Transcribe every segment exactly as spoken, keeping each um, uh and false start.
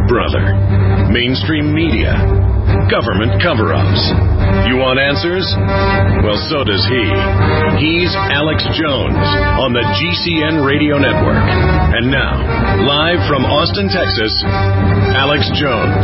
brother. Mainstream media. Government cover-ups. You want answers? Well, so does he. He's Alex Jones on the G C N Radio Network. And now, live from Austin, Texas, Alex Jones.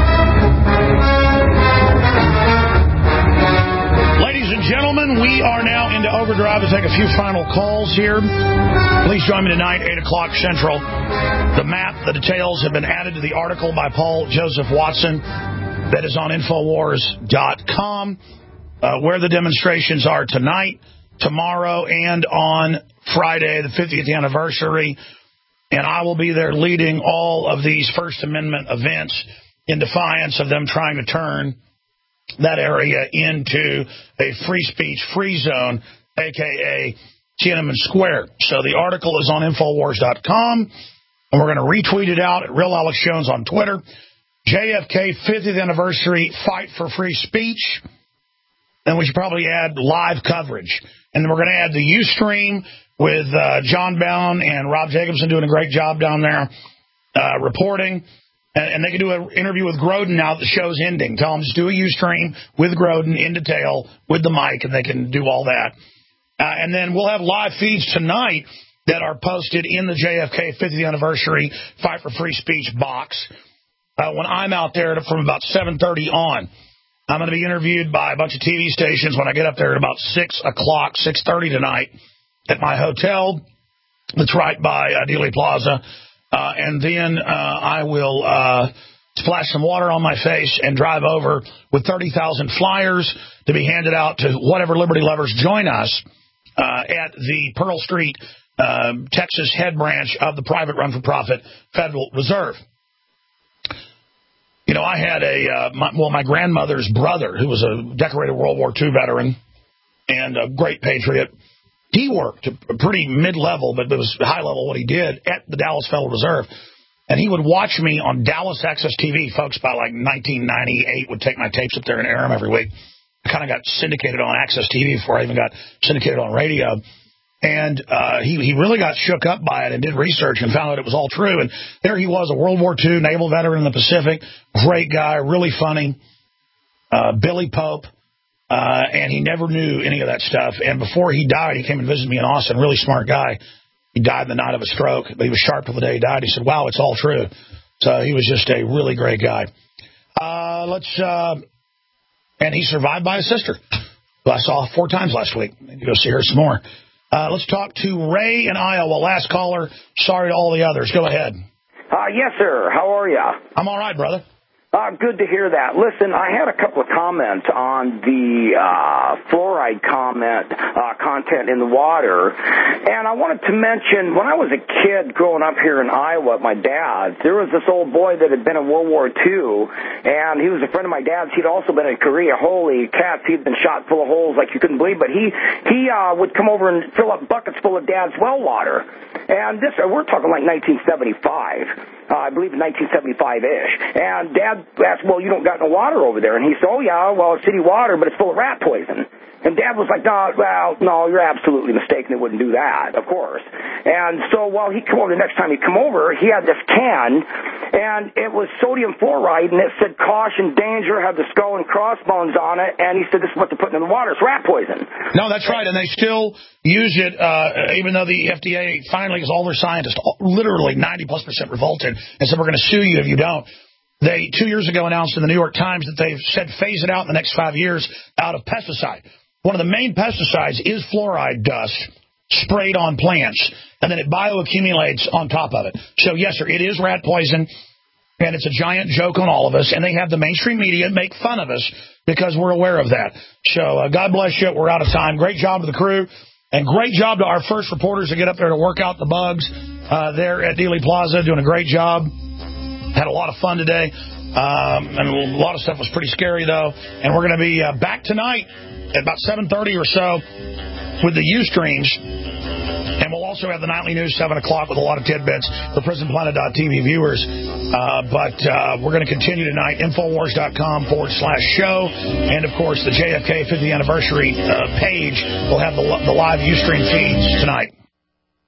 Ladies and gentlemen, we are now into overdrive to take a few final calls here. Please join me tonight, eight o'clock Central. The map, the details have been added to the article by Paul Joseph Watson that is on Infowars dot com, uh, where the demonstrations are tonight, tomorrow, and on Friday, the fiftieth anniversary. And I will be there leading all of these First Amendment events in defiance of them trying to turn that area into a free speech free zone, a k a. Tiananmen Square. So the article is on Infowars dot com, and we're going to retweet it out at Real Alex Jones on Twitter. J F K fiftieth anniversary, fight for free speech. Then we should probably add live coverage. And then we're going to add the Ustream with uh, John Bound and Rob Jacobson doing a great job down there uh, reporting. And, and they can do an interview with Groden now that the show's ending. Tell them just do a Ustream with Groden in detail with the mic, and they can do all that. Uh, and then we'll have live feeds tonight that are posted in the J F K fiftieth anniversary Fight for Free Speech box. Uh, when I'm out there from about seven thirty on, I'm going to be interviewed by a bunch of T V stations when I get up there at about six o'clock, six thirty tonight at my hotel that's right by uh, Dealey Plaza. Uh, and then uh, I will uh, splash some water on my face and drive over with thirty thousand flyers to be handed out to whatever Liberty lovers join us Uh, at the Pearl Street, uh, Texas head branch of the private run-for-profit Federal Reserve. You know, I had a, uh, my, well, my grandmother's brother, who was a decorated World War Two veteran and a great patriot. He worked a pretty mid-level, but it was high-level what he did at the Dallas Federal Reserve. And he would watch me on Dallas Access T V. Folks, by like nineteen ninety-eight, would take my tapes up there and air them every week. I kind of got syndicated on Access T V before I even got syndicated on radio. And uh, he, he really got shook up by it and did research and found out it was all true. And there he was, a World War Two naval veteran in the Pacific, great guy, really funny, uh, Billy Pope. Uh, and he never knew any of that stuff. And before he died, he came and visited me in Austin, really smart guy. He died the night of a stroke, but he was sharp till the day he died. He said, wow, it's all true. So he was just a really great guy. Uh, let's... Uh, And he survived by his sister, who I saw four times last week. Maybe go see her some more. Uh, let's talk to Ray in Iowa. Last caller. Sorry to all the others. Go ahead. Uh, yes, sir. How are you? I'm all right, brother. Uh, good to hear that. Listen, I had a couple of comments on the uh, fluoride comment uh, content in the water, and I wanted to mention when I was a kid growing up here in Iowa, my dad, there was this old boy that had been in World War Two, and he was a friend of my dad's. He'd also been in Korea. Holy cats, he'd been shot full of holes like you couldn't believe. But he he uh, would come over and fill up buckets full of Dad's well water, and this uh, we're talking like nineteen seventy-five. Uh, I believe in nineteen seventy-five-ish. And Dad asked, well, you don't got no water over there. And he said, oh, yeah, well, it's city water, but it's full of rat poison. And Dad was like, no, well, no, you're absolutely mistaken. They wouldn't do that, of course. And so while he come over, the next time he come over, he had this can, and it was sodium fluoride, and it said caution, danger, had the skull and crossbones on it. And he said, this is what they're putting in the water. It's rat poison. No, that's right. And they still use it, uh, even though the F D A finally, because all their scientists, literally ninety plus percent revolted, and said, we're going to sue you if you don't. They, two years ago, announced in the New York Times that they've said phase it out in the next five years out of pesticide. One of the main pesticides is fluoride dust sprayed on plants, and then it bioaccumulates on top of it. So, yes, sir, it is rat poison, and it's a giant joke on all of us, and they have the mainstream media make fun of us because we're aware of that. So, uh, God bless you. We're out of time. Great job to the crew, and great job to our first reporters that get up there to work out the bugs uh, there at Dealey Plaza, doing a great job. Had a lot of fun today, um, and a lot of stuff was pretty scary, though. And we're going to be uh, back tonight at about seven thirty or so with the Ustreams. And we'll also have the nightly news, seven o'clock, with a lot of tidbits for prison planet dot t v viewers. Uh, but uh, we're going to continue tonight, Infowars.com forward slash show. And, of course, the J F K fiftieth anniversary uh, page will have the, the live Ustream feeds tonight.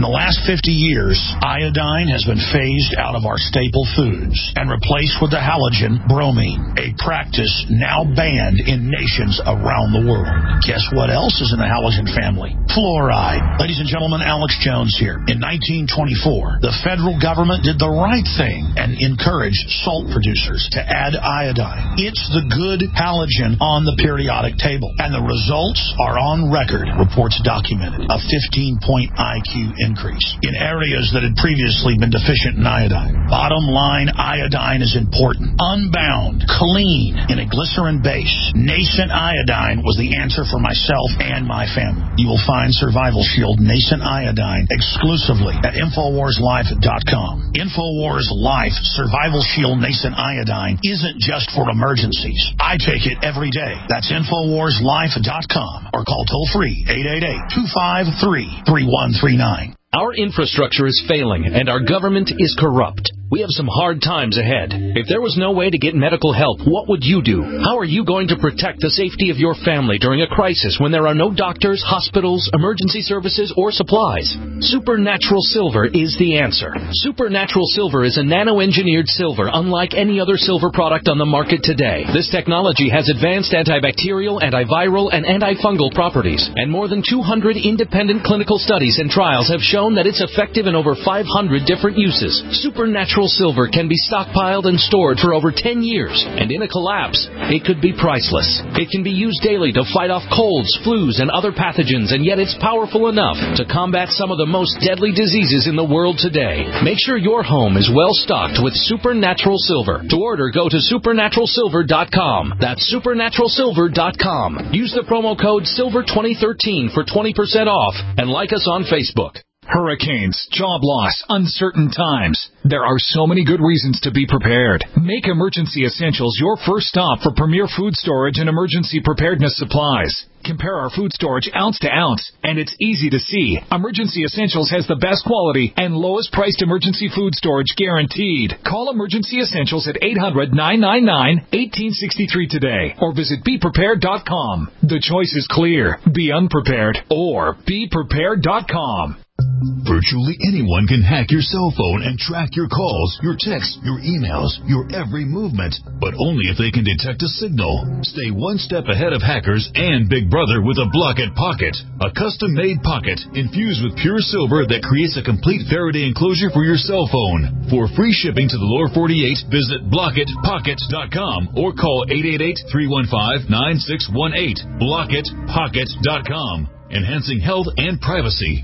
In the last fifty years, iodine has been phased out of our staple foods and replaced with the halogen bromine, a practice now banned in nations around the world. Guess what else is in the halogen family? Fluoride. Ladies and gentlemen, Alex Jones here. In nineteen twenty-four, the federal government did the right thing and encouraged salt producers to add iodine. It's the good halogen on the periodic table, and the results are on record. Reports documented a fifteen point I Q increase in areas that had previously been deficient in iodine. Bottom line, iodine is important. Unbound, clean, in a glycerin base. Nascent iodine was the answer for myself and my family. You will find Survival Shield Nascent Iodine exclusively at Infowars Life dot com. Infowars Life Survival Shield Nascent Iodine isn't just for emergencies. I take it every day. That's Infowars Life dot com or call toll free eight eight eight, two five three, three one three nine. Our infrastructure is failing, and our government is corrupt. We have some hard times ahead. If there was no way to get medical help, what would you do? How are you going to protect the safety of your family during a crisis when there are no doctors, hospitals, emergency services, or supplies? Supernatural Silver is the answer. Supernatural Silver is a nano-engineered silver unlike any other silver product on the market today. This technology has advanced antibacterial, antiviral, and antifungal properties, and more than two hundred independent clinical studies and trials have shown that it's effective in over five hundred different uses. Supernatural Silver can be stockpiled and stored for over ten years, and in a collapse, it could be priceless. It can be used daily to fight off colds, flus, and other pathogens, and yet it's powerful enough to combat some of the most deadly diseases in the world today. Make sure your home is well stocked with Supernatural Silver. To order, go to supernatural silver dot com. That's supernatural silver dot com. Use the promo code silver twenty thirteen for twenty percent off, and like us on Facebook. Hurricanes, job loss, uncertain times. There are so many good reasons to be prepared. Make Emergency Essentials your first stop for premier food storage and emergency preparedness supplies. Compare our food storage ounce to ounce, and it's easy to see. Emergency Essentials has the best quality and lowest priced emergency food storage guaranteed. Call Emergency Essentials at eight hundred, nine nine nine, one eight six three today or visit be prepared dot com. The choice is clear. Be unprepared or be prepared dot com. Virtually anyone can hack your cell phone and track your calls, your texts, your emails, your every movement, but only if they can detect a signal. Stay one step ahead of hackers and Big Brother with a Blockit Pocket, a custom-made pocket infused with pure silver that creates a complete Faraday enclosure for your cell phone. For free shipping to the lower forty-eight, visit blockit pocket dot com or call eight eight eight, three one five, nine six one eight. blockit pocket dot com, enhancing health and privacy.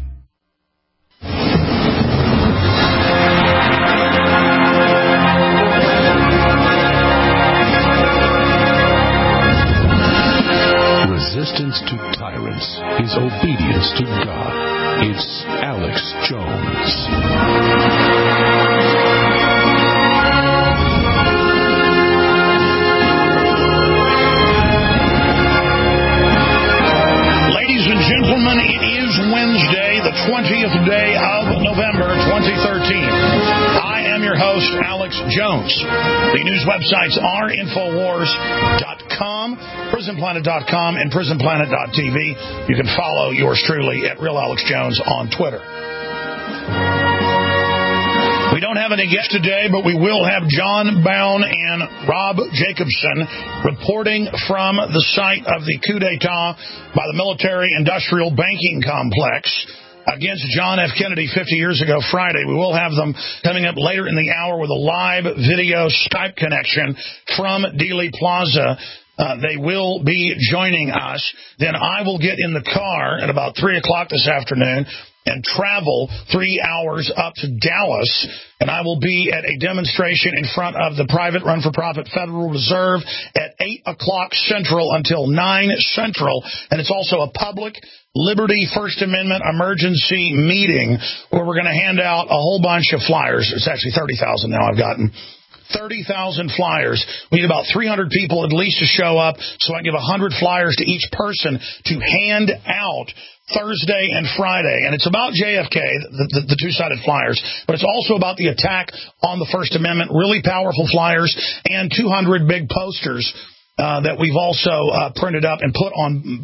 Resistance to tyrants is obedience to God. It's Alex Jones. Ladies and gentlemen, it is Wednesday, the twentieth day of November, twenty thirteen. I am your host, Alex Jones. The news websites are Infowars dot com, Prison Planet dot com, and Prison Planet dot T V. You can follow yours truly at Real Alex Jones on Twitter. We don't have any guests today, but we will have John Bown and Rob Jacobson reporting from the site of the coup d'etat by the military-industrial banking complex against John F. Kennedy fifty years ago Friday. We will have them coming up later in the hour with a live video Skype connection from Dealey Plaza. Uh, they will be joining us. Then I will get in the car at about three o'clock this afternoon and travel three hours up to Dallas, and I will be at a demonstration in front of the private run-for-profit Federal Reserve at eight o'clock Central until nine Central, and it's also a public Liberty First Amendment emergency meeting where we're going to hand out a whole bunch of flyers. It's actually thirty thousand now I've gotten. thirty thousand flyers. We need about three hundred people at least to show up, so I can give one hundred flyers to each person to hand out Thursday and Friday. And it's about J F K, the, the, the two-sided flyers, but it's also about the attack on the First Amendment, really powerful flyers, and two hundred big posters uh, that we've also uh, printed up and put on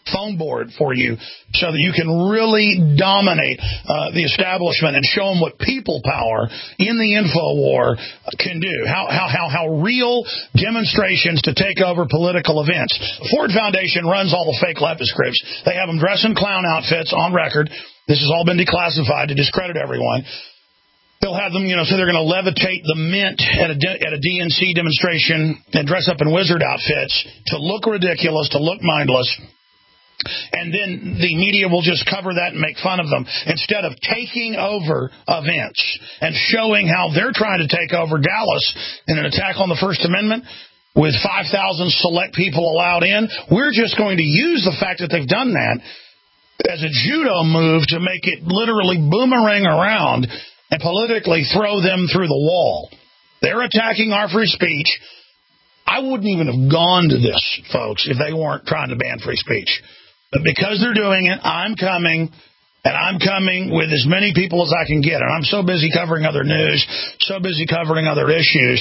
phone board for you so that you can really dominate uh, the establishment and show them what people power in the info war can do. How, how, how, how real demonstrations to take over political events. The Ford Foundation runs all the fake leftist groups. They have them dress in clown outfits on record. This has all been declassified to discredit everyone. They'll have them, you know, so they're going to levitate the mint at a, at a D N C demonstration and dress up in wizard outfits to look ridiculous, to look mindless. And then the media will just cover that and make fun of them instead of taking over events and showing how they're trying to take over Dallas in an attack on the First Amendment with five thousand select people allowed in. We're just going to use the fact that they've done that as a judo move to make it literally boomerang around and politically throw them through the wall. They're attacking our free speech. I wouldn't even have gone to this, folks, if they weren't trying to ban free speech. But because they're doing it, I'm coming, and I'm coming with as many people as I can get. And I'm so busy covering other news, so busy covering other issues,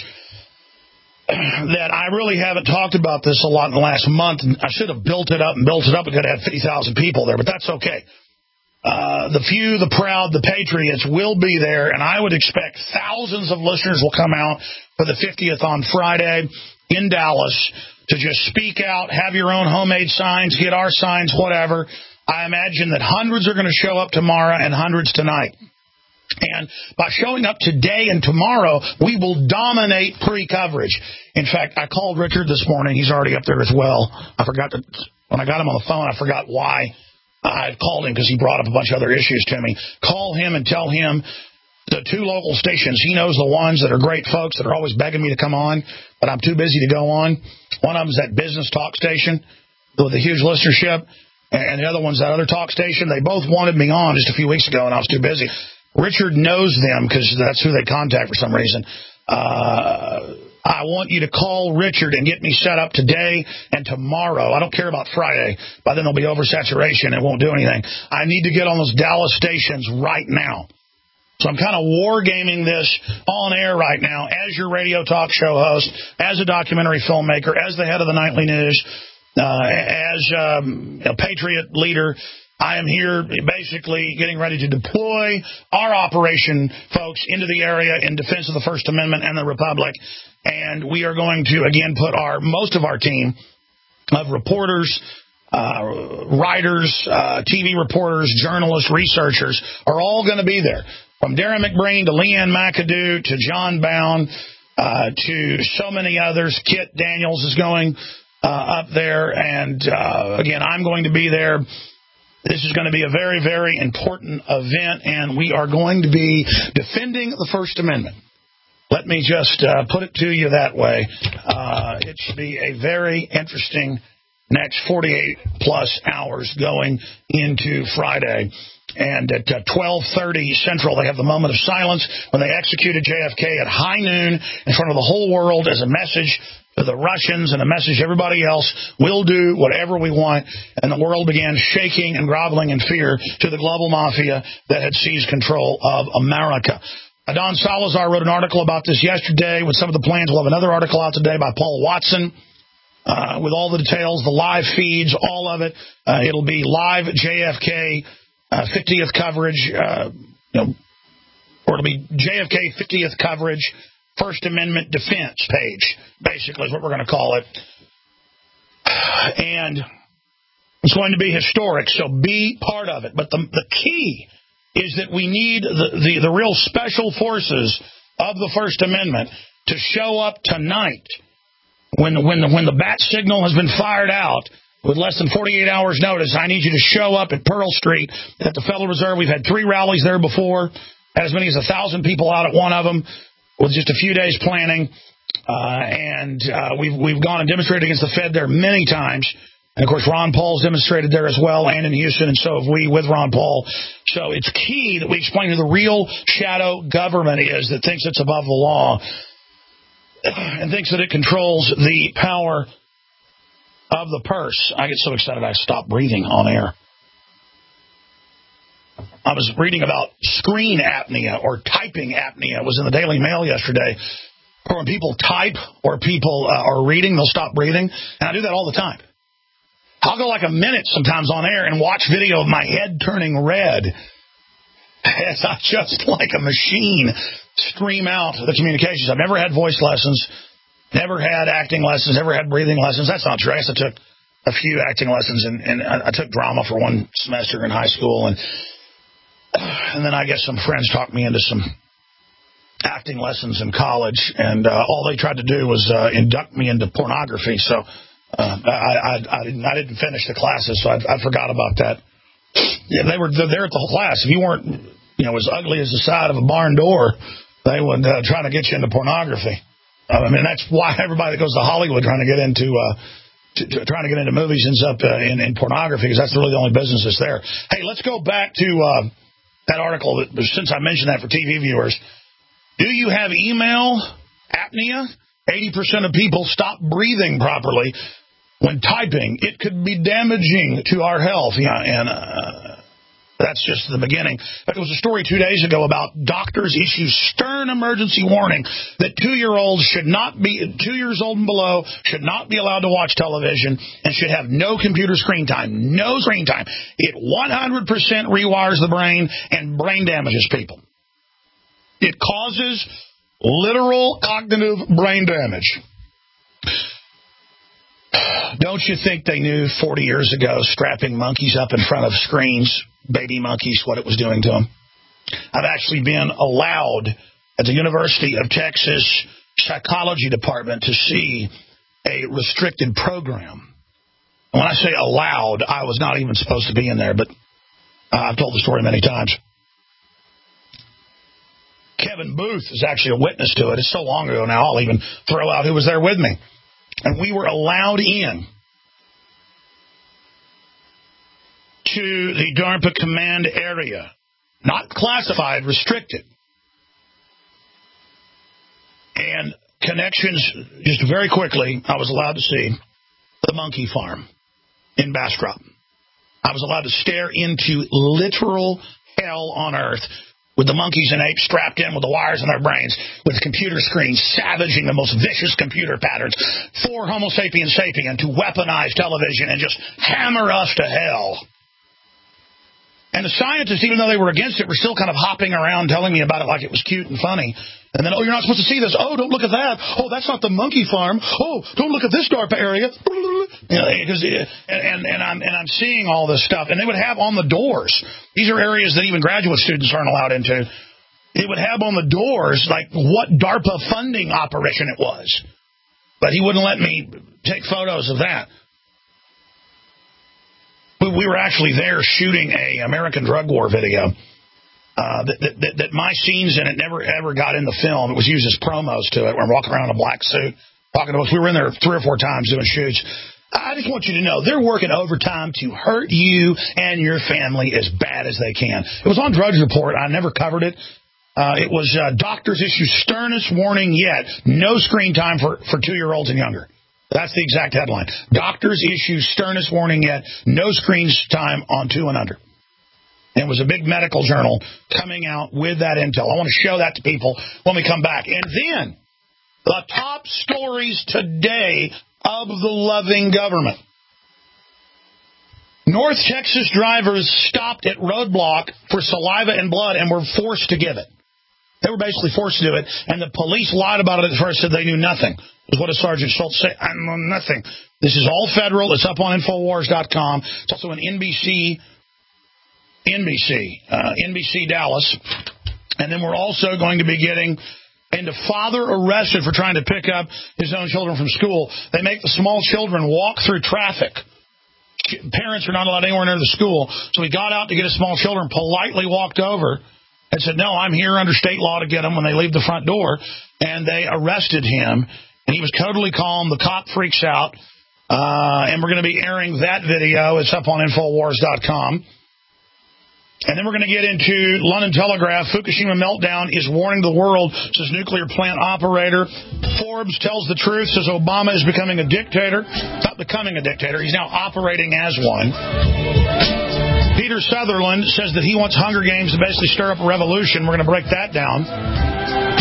that I really haven't talked about this a lot in the last month. I should have built it up and built it up. We could have had fifty thousand people there, but that's okay. Uh, the few, the proud, the patriots will be there, and I would expect thousands of listeners will come out for the fiftieth on Friday in Dallas to just speak out, have your own homemade signs, get our signs, whatever. I imagine that hundreds are going to show up tomorrow and hundreds tonight. And by showing up today and tomorrow, we will dominate pre-coverage. In fact, I called Richard this morning. He's already up there as well. I forgot to, when I got him on the phone, I forgot why I called him, because he brought up a bunch of other issues to me. Call him and tell him the two local stations. He knows the ones that are great folks that are always begging me to come on, but I'm too busy to go on. One of them is that business talk station with a huge listenership, and the other one's that other talk station. They both wanted me on just a few weeks ago, and I was too busy. Richard knows them because that's who they contact for some reason. Uh, I want you to call Richard and get me set up today and tomorrow. I don't care about Friday. By then there'll be oversaturation. It won't do anything. I need to get on those Dallas stations right now. So I'm kind of wargaming this on air right now as your radio talk show host, as a documentary filmmaker, as the head of the Nightly News, uh, as um, a patriot leader. I am here basically getting ready to deploy our operation, folks, into the area in defense of the First Amendment and the Republic. And we are going to, again, put our most of our team of reporters, uh, writers, uh, T V reporters, journalists, researchers are all going to be there. From Darren McBreen to Leanne McAdoo to John Bound uh, to so many others. Kit Daniels is going uh, up there. And, uh, again, I'm going to be there. This is going to be a very, very important event, and we are going to be defending the First Amendment. Let me just uh, put it to you that way. Uh, it should be a very interesting next forty-eight plus hours going into Friday. And at uh, twelve thirty Central, they have the moment of silence when they executed J F K at high noon in front of the whole world as a message to the Russians and a message to everybody else. We'll do whatever we want. And the world began shaking and groveling in fear to the global mafia that had seized control of America. Don Salazar wrote an article about this yesterday with some of the plans. We'll have another article out today by Paul Watson uh, with all the details, the live feeds, all of it. Uh, it'll be live J F K uh, fiftieth coverage, uh, you know, or it'll be J F K fiftieth coverage, First Amendment defense page, basically is what we're going to call it. And it's going to be historic, so be part of it. But the, the key is that we need the, the, the real special forces of the First Amendment to show up tonight when, when, the, when the bat signal has been fired out with less than forty-eight hours notice. I need you to show up at Pearl Street at the Federal Reserve. We've had three rallies there before, had as many as a thousand people out at one of them with just a few days planning. Uh, and uh, we've, we've gone and demonstrated against the Fed there many times. And, of course, Ron Paul's demonstrated there as well, and in Houston, and so have we with Ron Paul. So it's key that we explain who the real shadow government is that thinks it's above the law and thinks that it controls the power of the purse. I get so excited I stop breathing on air. I was reading about screen apnea or typing apnea. It was in the Daily Mail yesterday. Or when people type or people uh, are reading, they'll stop breathing. And I do that all the time. I'll go like a minute sometimes on air and watch video of my head turning red as I just like a machine stream out the communications. I've never had voice lessons, never had acting lessons, never had breathing lessons. That's not true. I guess I took a few acting lessons, and, and I, I took drama for one semester in high school, and and then I guess some friends talked me into some acting lessons in college, and uh, all they tried to do was uh, induct me into pornography. So uh, I, I, I, didn't, I didn't finish the classes, so I, I forgot about that. Yeah, they were there at the whole class. If you weren't, you know, as ugly as the side of a barn door, they would uh, try to get you into pornography. Uh, I mean, that's why everybody that goes to Hollywood trying to get into uh, to, to, trying to get into movies ends up uh, in, in pornography, because that's really the only business that's there. Hey, let's go back to uh, that article. That, since I mentioned that for T V viewers, do you have email apnea? eighty percent of people stop breathing properly when typing. It could be damaging to our health. Yeah, and uh, that's just the beginning. There was a story two days ago about doctors issue stern emergency warning that two-year-olds should not be, two years old and below, should not be allowed to watch television and should have no computer screen time. No screen time. It one hundred percent rewires the brain and brain damages people. It causes literal cognitive brain damage. Don't you think they knew forty years ago strapping monkeys up in front of screens, baby monkeys, what it was doing to them? I've actually been allowed at the University of Texas psychology department to see a restricted program. When I say allowed, I was not even supposed to be in there, but uh, I've told the story many times. Kevin Booth is actually a witness to it. It's so long ago now, I'll even throw out who was there with me. And we were allowed in to the DARPA command area. Not classified, restricted. And connections, just very quickly, I was allowed to see the monkey farm in Bastrop. I was allowed to stare into literal hell on earth with the monkeys and apes strapped in with the wires in their brains, with computer screens savaging the most vicious computer patterns for Homo sapiens sapien to weaponize television and just hammer us to hell. And the scientists, even though they were against it, were still kind of hopping around telling me about it like it was cute and funny. And then, oh, you're not supposed to see this. Oh, don't look at that. Oh, that's not the monkey farm. Oh, don't look at this DARPA area. You know, because, and, and, and, I'm, and I'm seeing all this stuff. And they would have on the doors, these are areas that even graduate students aren't allowed into. It would have on the doors, like, what DARPA funding operation it was. But he wouldn't let me take photos of that. We were actually there shooting a American drug war video. Uh, that, that, that my scenes in it never ever got in the film. It was used as promos to it. We're walking around in a black suit, talking to us. We were in there three or four times doing shoots. I just want you to know they're working overtime to hurt you and your family as bad as they can. It was on Drudge Report. I never covered it. Uh, it was uh, doctors issue sternest warning yet. No screen time for, for two-year-olds and younger. That's the exact headline. Doctors issue sternest warning yet. No screen time on two and under. And it was a big medical journal coming out with that intel. I want to show that to people when we come back. And then, the top stories today of the loving government. North Texas drivers stopped at roadblock for saliva and blood and were forced to give it. They were basically forced to do it, and the police lied about it at first, said they knew nothing. Is what a Sergeant Schultz said. I know nothing. This is all federal. It's up on Infowars dot com. It's also an N B C, N B C, uh, N B C Dallas. And then we're also going to be getting into father arrested for trying to pick up his own children from school. They make the small children walk through traffic. Parents are not allowed anywhere near the school. So he got out to get his small children, politely walked over and said, no, I'm here under state law to get them when they leave the front door. And they arrested him. And he was totally calm. The cop freaks out. Uh, and we're going to be airing that video. It's up on Infowars dot com. And then we're going to get into London Telegraph. Fukushima meltdown is warning the world, says nuclear plant operator. Forbes tells the truth, says Obama is becoming a dictator. Not becoming a dictator. He's now operating as one. Peter Sutherland says that he wants Hunger Games to basically stir up a revolution. We're going to break that down.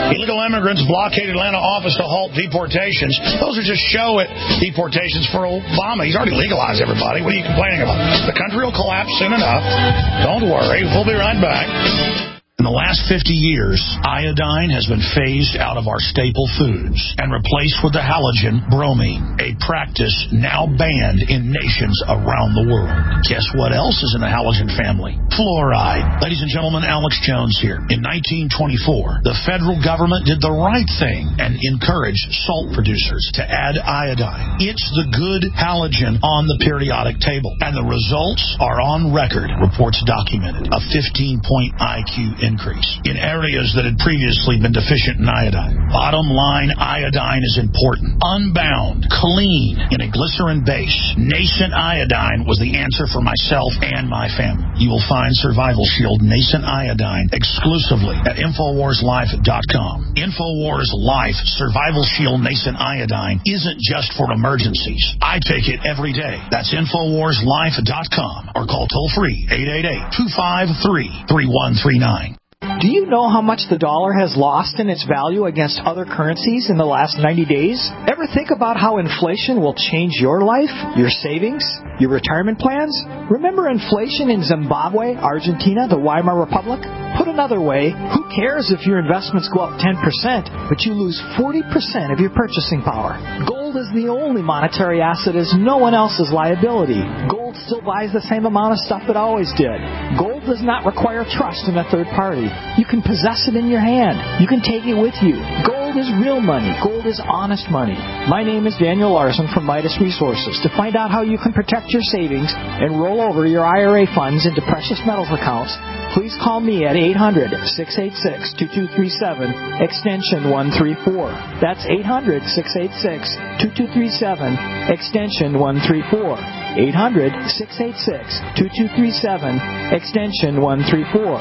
Illegal immigrants blockade Atlanta office to halt deportations. Those are just show it deportations for Obama. He's already legalized everybody. What are you complaining about? The country will collapse soon enough. Don't worry. We'll be right back. In the last fifty years, iodine has been phased out of our staple foods and replaced with the halogen bromine, a practice now banned in nations around the world. Guess what else is in the halogen family? Fluoride. Ladies and gentlemen, Alex Jones here. In nineteen twenty-four, the federal government did the right thing and encouraged salt producers to add iodine. It's the good halogen on the periodic table, and the results are on record, reports documented. A fifteen-point I Q increase in areas that had previously been deficient in iodine. Bottom line, iodine is important. Unbound, clean, in a glycerin base. Nascent iodine was the answer for myself and my family. You will find Survival Shield Nascent Iodine exclusively at Infowars Life dot com. Infowars Life Survival Shield Nascent Iodine isn't just for emergencies. I take it every day. That's Infowars Life dot com or call toll-free eight eight eight, two five three, three one three nine. Do you know how much the dollar has lost in its value against other currencies in the last ninety days? Ever think about how inflation will change your life, your savings, your retirement plans? Remember inflation in Zimbabwe, Argentina, the Weimar Republic? Put another way, who cares if your investments go up ten percent, but you lose forty percent of your purchasing power? Gold is the only monetary asset as no one else's liability. Gold still buys the same amount of stuff it always did. Gold does not require trust in a third party. You can possess it in your hand. You can take it with you. Gold is real money. Gold is honest money. My name is Daniel Larson from Midas Resources. To find out how you can protect your savings and roll over your I R A funds into precious metals accounts, please call me at eight hundred, six eight six, two two three seven, extension one three four. That's eight hundred, six eight six, two two three seven, extension one three four. eight hundred, six eight six, two two three seven, extension one three four.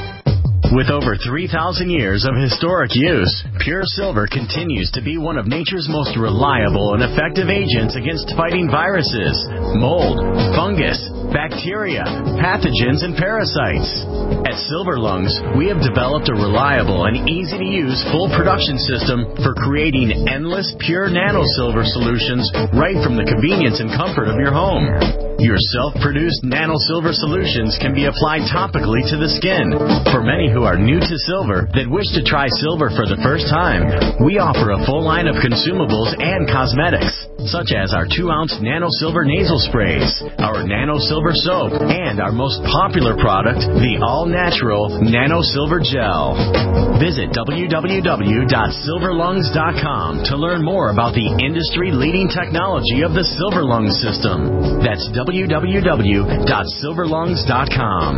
With over three thousand years of historic use, Pure Silver continues to be one of nature's most reliable and effective agents against fighting viruses, mold, fungus, bacteria, pathogens, and parasites. At Silver Lungs, we have developed a reliable and easy-to-use full production system for creating endless pure nano-silver solutions right from the convenience and comfort of your home. Your self-produced nano-silver solutions can be applied topically to the skin. For many who are new to silver that wish to try silver for the first time, we offer a full line of consumables and cosmetics, such as our two ounce nano-silver nasal sprays, our nano-silver soap, and our most popular product, the all-natural nano-silver gel. Visit w w w dot silver lungs dot com to learn more about the industry-leading technology of the Silver Lungs system. That's w w w dot silver lungs dot com.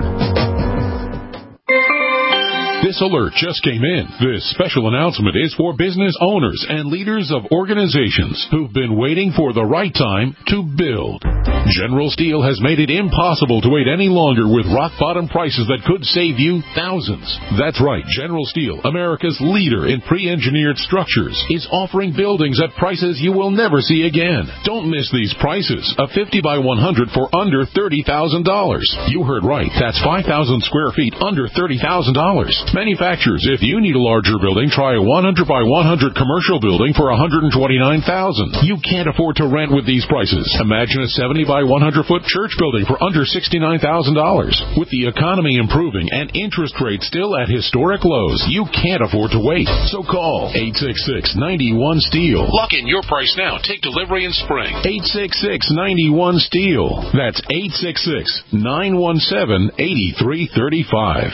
This alert just came in. This special announcement is for business owners and leaders of organizations who've been waiting for the right time to build. General Steel has made it impossible to wait any longer with rock-bottom prices that could save you thousands. That's right. General Steel, America's leader in pre-engineered structures, is offering buildings at prices you will never see again. Don't miss these prices. A fifty by one hundred for under thirty thousand dollars. You heard right. That's five thousand square feet under thirty thousand dollars. Manufacturers, if you need a larger building, try a one hundred by one hundred commercial building for one hundred twenty-nine thousand dollars. You can't afford to rent with these prices. Imagine a seventy by one hundred foot church building for under sixty-nine thousand dollars. With the economy improving and interest rates still at historic lows, you can't afford to wait. So call eight six six, nine one, STEEL. Lock in your price now. Take delivery in spring. eight six six, nine one, STEEL. That's eight six six, nine one seven, eight three three five.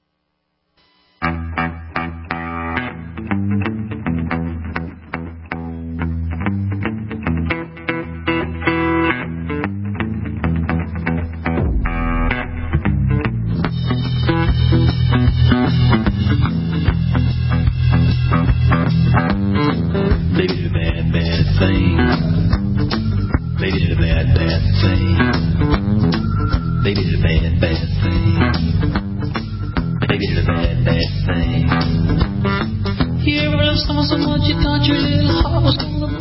They did a bad, bad thing. They did a bad, bad thing. They did a bad, bad thing. They did a bad, bad thing. You ever love someone so much you thought your little heart was gonna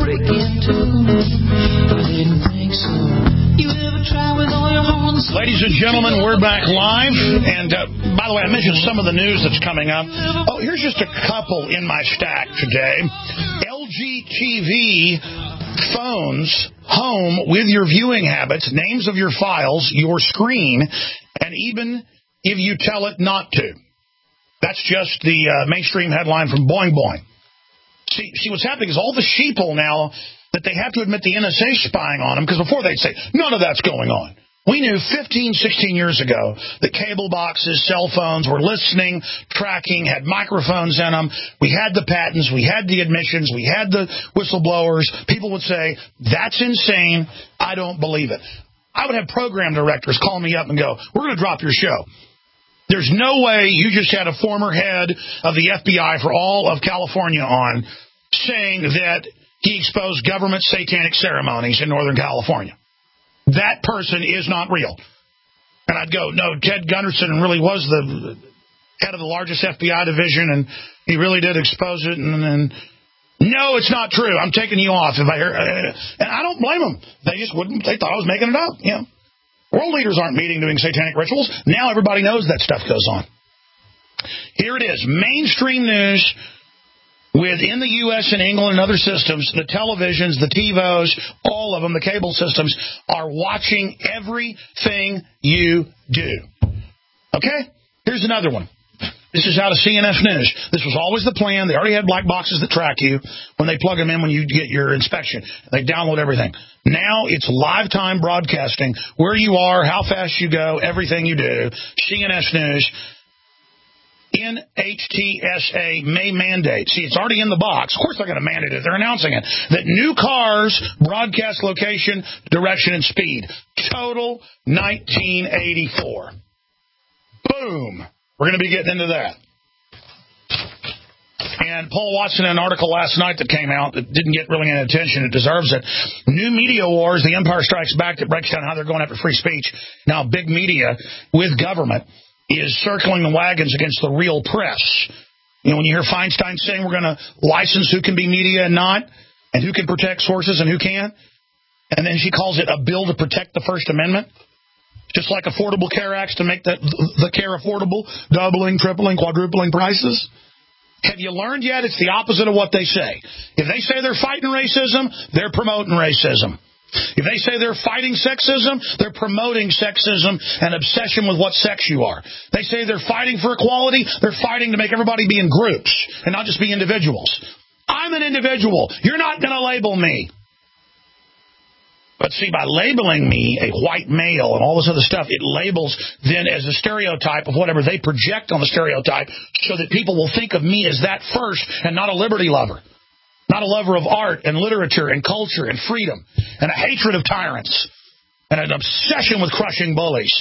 break into. I didn't think so. You ever try with all your horns? Ladies and gentlemen, we're back live. And uh, by the way, I mentioned some of the news that's coming up. Oh, here's just a couple in my stack today. L G T V phones home with your viewing habits, names of your files, your screen, and even if you tell it not to. That's just the uh, mainstream headline from Boing Boing. See, see, what's happening is all the sheeple now that they have to admit the N S A spying on them, because before they'd say, none of that's going on. We knew fifteen, sixteen years ago that cable boxes, cell phones were listening, tracking, had microphones in them. We had the patents. We had the admissions. We had the whistleblowers. People would say, that's insane. I don't believe it. I would have program directors call me up and go, we're going to drop your show. There's no way you just had a former head of the F B I for all of California on saying that he exposed government satanic ceremonies in Northern California. That person is not real. And I'd go, no, Ted Gunderson really was the head of the largest F B I division, and he really did expose it. And, and no, it's not true. I'm taking you off. If I hear, uh, and I don't blame them. They just wouldn't. They thought I was making it up. You know, world leaders aren't meeting doing satanic rituals. Now everybody knows that stuff goes on. Here it is, mainstream news. Within the U S and England and other systems, the televisions, the TiVos, all of them, the cable systems, are watching everything you do. Okay? Here's another one. This is out of C N N News. This was always the plan. They already had black boxes that track you when they plug them in when you get your inspection. They download everything. Now it's live time broadcasting, where you are, how fast you go, everything you do. C N N News. N H T S A may mandate. See, it's already in the box. Of course they're going to mandate it. They're announcing it. That new cars broadcast location, direction, and speed. Total nineteen eighty-four. Boom. We're going to be getting into that. And Paul Watson, an article last night that came out that didn't get really any attention. It deserves it. New media wars, the Empire Strikes Back, that breaks down how they're going after free speech. Now, big media with government is circling the wagons against the real press. You know, when you hear Feinstein saying we're going to license who can be media and not, and who can protect sources and who can't, and then she calls it a bill to protect the First Amendment, just like Affordable Care Acts to make the, the care affordable, doubling, tripling, quadrupling prices. Have you learned yet? It's the opposite of what they say. If they say they're fighting racism, they're promoting racism. If they say they're fighting sexism, they're promoting sexism and obsession with what sex you are. They say they're fighting for equality, they're fighting to make everybody be in groups and not just be individuals. I'm an individual. You're not going to label me. But see, by labeling me a white male and all this other stuff, it labels then as a stereotype of whatever they project on the stereotype so that people will think of me as that first and not a liberty lover. Not a lover of art and literature and culture and freedom and a hatred of tyrants and an obsession with crushing bullies.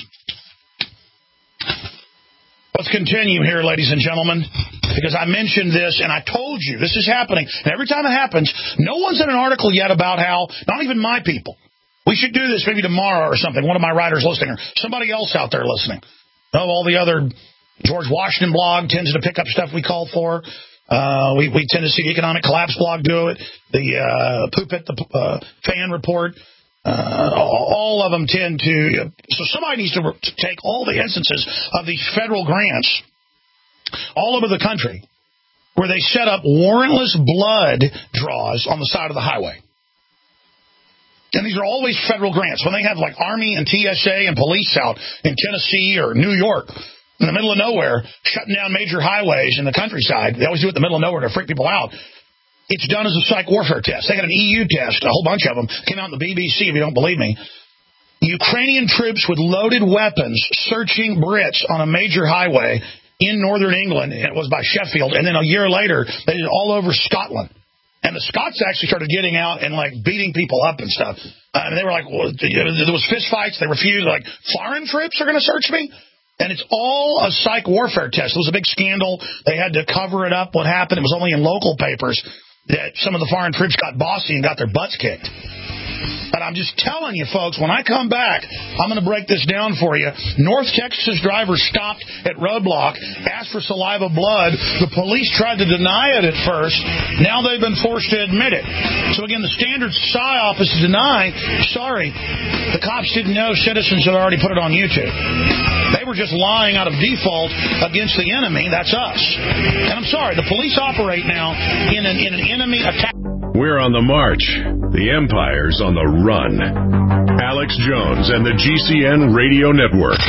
Let's continue here, ladies and gentlemen, because I mentioned this and I told you this is happening. And every time it happens, no one's in an article yet about how, not even my people, we should do this maybe tomorrow or something, one of my writers listening or somebody else out there listening. Oh, all the other George Washington blog tends to pick up stuff we call for. Uh, we, we tend to see the Economic Collapse blog do it, the uh, Poop at the uh, Fan report. Uh, all of them tend to. So somebody needs to, to take all the instances of these federal grants all over the country where they set up warrantless blood draws on the side of the highway. And these are always federal grants. When they have like Army and T S A and police out in Tennessee or New York, in the middle of nowhere, shutting down major highways in the countryside. They always do it in the middle of nowhere to freak people out. It's done as a psych warfare test. They got an E U test, a whole bunch of them. Came out in the B B C, if you don't believe me. Ukrainian troops with loaded weapons searching Brits on a major highway in northern England. It was by Sheffield. And then a year later, they did it all over Scotland. And the Scots actually started getting out and, like, beating people up and stuff. Uh, and they were like, well, there was fist fights. They refused. They're like, foreign troops are going to search me? And it's all a psych warfare test. It was a big scandal. They had to cover it up. What happened, it was only in local papers that some of the foreign troops got bossy and got their butts kicked. But I'm just telling you, folks, when I come back, I'm going to break this down for you. North Texas driver stopped at roadblock, asked for saliva blood. The police tried to deny it at first. Now they've been forced to admit it. So, again, the standard PSYOP is to deny. Sorry, the cops didn't know. Citizens had already put it on YouTube. They were just lying out of default against the enemy. That's us. And I'm sorry, the police operate now in an, in an enemy attack. We're on the march. The Empire's on the run. Alex Jones and the G C N Radio Network.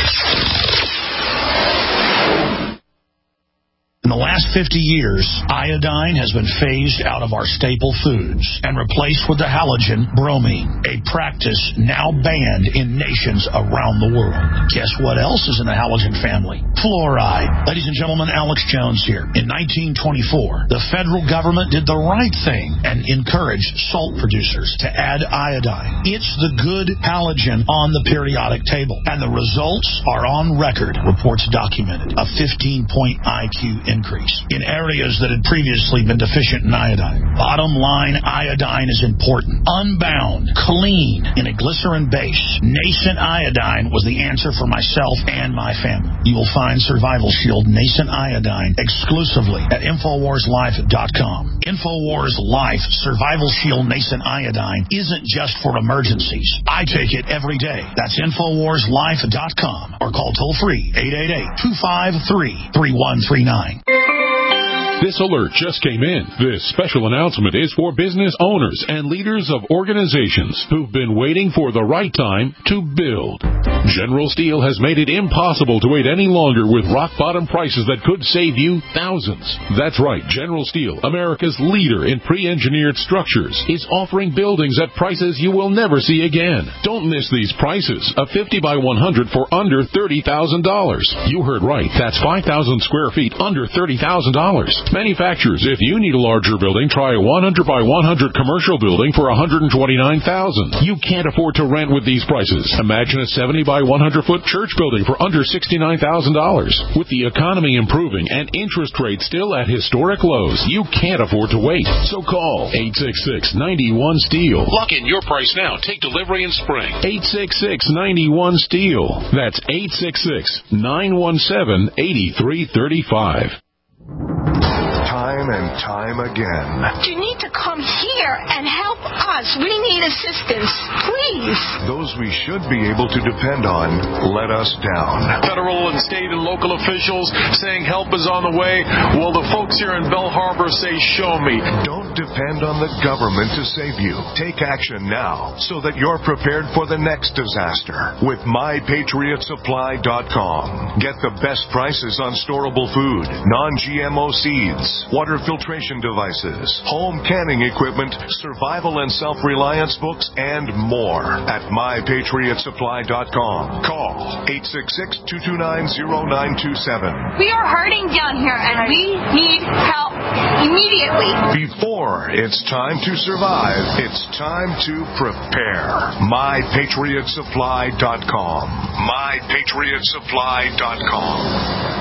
In the last fifty years, iodine has been phased out of our staple foods and replaced with the halogen bromine, a practice now banned in nations around the world. Guess what else is in the halogen family? Fluoride. Ladies and gentlemen, Alex Jones here. In nineteen twenty-four, the federal government did the right thing and encouraged salt producers to add iodine. It's the good halogen on the periodic table, and the results are on record, reports documented. A fifteen-point I Q increase in areas that had previously been deficient in iodine. Bottom line, iodine is important. Unbound, clean, in a glycerin base. Nascent iodine was the answer for myself and my family. You will find Survival Shield Nascent Iodine exclusively at Infowars Life dot com. Infowars Life Survival Shield Nascent Iodine isn't just for emergencies. I take it every day. That's Infowars Life dot com or call toll free eight eight eight, two five three, three one three nine. This alert just came in. This special announcement is for business owners and leaders of organizations who've been waiting for the right time to build. General Steel has made it impossible to wait any longer with rock-bottom prices that could save you thousands. That's right, General Steel, America's leader in pre-engineered structures, is offering buildings at prices you will never see again. Don't miss these prices. A fifty by one hundred for under thirty thousand dollars. You heard right. That's five thousand square feet under thirty thousand dollars. Manufacturers, if you need a larger building, try a one hundred by one hundred commercial building for one hundred twenty-nine thousand dollars. You can't afford to rent with these prices. Imagine a seventy by one hundred foot church building for under sixty-nine thousand dollars. With the economy improving and interest rates still at historic lows, you can't afford to wait. So call eight six six, nine one, STEEL. Lock in your price now. Take delivery in spring. eight six six, nine one, STEEL. That's eight six six, nine one seven, eight three three five. Time and time again. You need to come here and help us. We need assistance, please. Those we should be able to depend on let us down. Federal and state and local officials saying help is on the way. Well, the folks here in Bell Harbor say, show me. Don't depend on the government to save you. Take action now so that you're prepared for the next disaster with my patriot supply dot com. Get the best prices on storable food, non G M O seeds, water filtration devices, home canning equipment, survival and self-reliance books, and more at my patriot supply dot com. Call eight six six, two two nine, zero nine two seven. We are hurting down here, and we need help immediately. Before it's time to survive, it's time to prepare. my patriot supply dot com. my patriot supply dot com.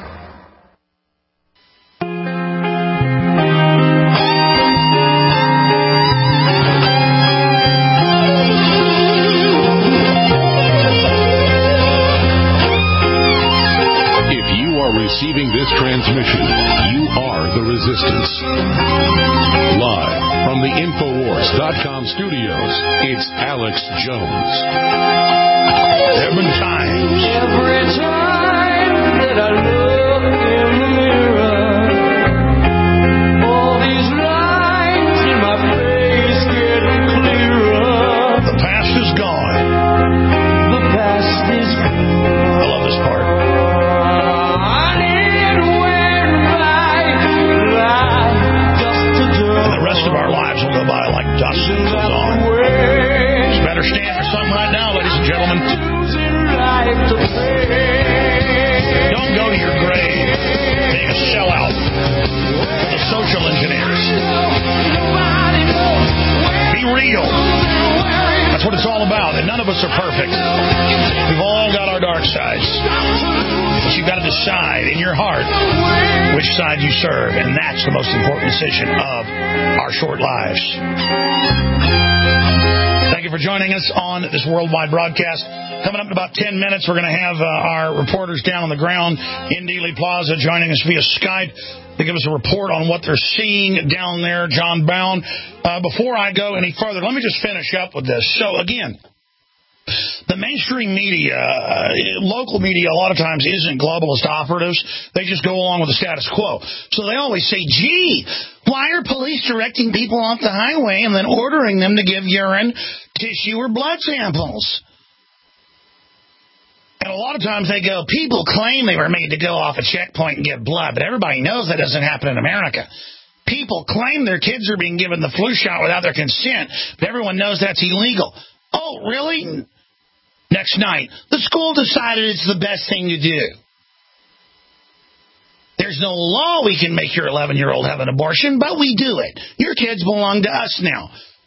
Receiving this transmission, you are the resistance. Live from the Infowars dot com studios, it's Alex Jones. There have been times. Every time that I look in the mirror, all these lines in my face get clearer. The past is gone. The past is gone. I love this part. Dust goes on. You better stand for something right now, ladies and gentlemen. Don't go to your grave being a sellout for the social engineers. Be real. That's what it's all about. And none of us are perfect. We've all got our dark sides. But you've got to decide in your heart which side you serve. And that's the most important decision of our short lives. Thank you for joining us on this worldwide broadcast. Coming up in about ten minutes, we're going to have uh, our reporters down on the ground in Dealey Plaza joining us via Skype to give us a report on what they're seeing down there. John Bound. Uh, before I go any further, let me just finish up with this. So, again, the mainstream media, uh, local media, a lot of times isn't globalist operatives. They just go along with the status quo. So they always say, gee, why are police directing people off the highway and then ordering them to give urine, tissue, or blood samples? And a lot of times they go, people claim they were made to go off a checkpoint and give blood, but everybody knows that doesn't happen in America. People claim their kids are being given the flu shot without their consent, but everyone knows that's illegal. Oh, really? Next night, the school decided it's the best thing to do. There's no law we can make your eleven-year-old have an abortion, but we do it. Your kids belong to us now.